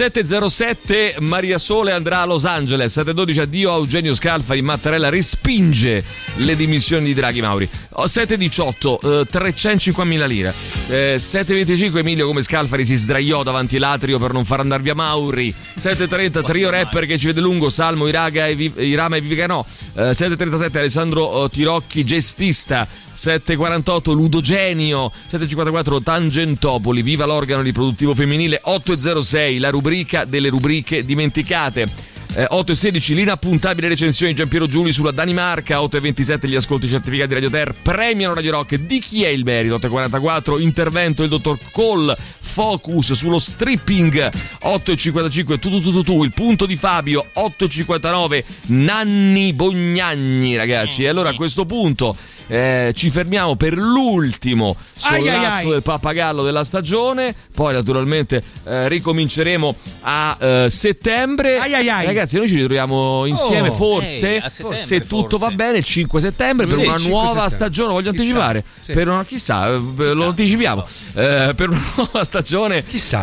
707 Maria Sole andrà a Los Angeles. 712 addio a Eugenio Scalfari. Mattarella respinge le dimissioni di Draghi Mauri. 718 305.000 lire. 725 Emilio come Scalfari si sdraiò davanti l'atrio per non far andare via Mauri. 730 trio rapper che ci vede lungo, Salmo, Irama e Vivica no. 737 Alessandro Tirocchi gestista. 748 Ludogenio. 754 Tangentopoli, viva l'organo riproduttivo femminile. 806 la rubrica delle rubriche dimenticate. 8.16 l'inappuntabile recensione di Giampiero Giuli sulla Danimarca. 8.27 gli ascolti certificati di Radio Ter premiano Radio Rock. Di chi è il merito? 8.44 intervento del dottor Cole, focus sullo stripping. 8.55 tu il punto di Fabio. 8.59 Nanni Bognagni, ragazzi. E allora a questo punto ci fermiamo per l'ultimo sollazzo del Pappagallo della stagione. Poi naturalmente ricominceremo a settembre. Ragazzi, noi ci ritroviamo insieme forse se tutto va bene il 5 settembre per una nuova stagione. Voglio anticipare per una, chissà, lo anticipiamo per una nuova stagione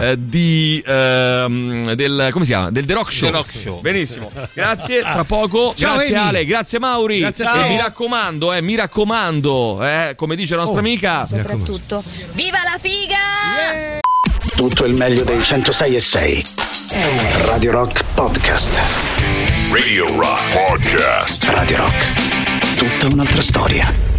del come si chiama? Del The Rock Show. Benissimo, grazie, tra poco. Ciao, grazie Amy. Ale, grazie Mauri, grazie a te. Mi raccomando, come dice la nostra amica, soprattutto viva la figa! Tutto il meglio dei 106.6 Radio Rock Podcast. Radio Rock Podcast. Radio Rock, tutta un'altra storia.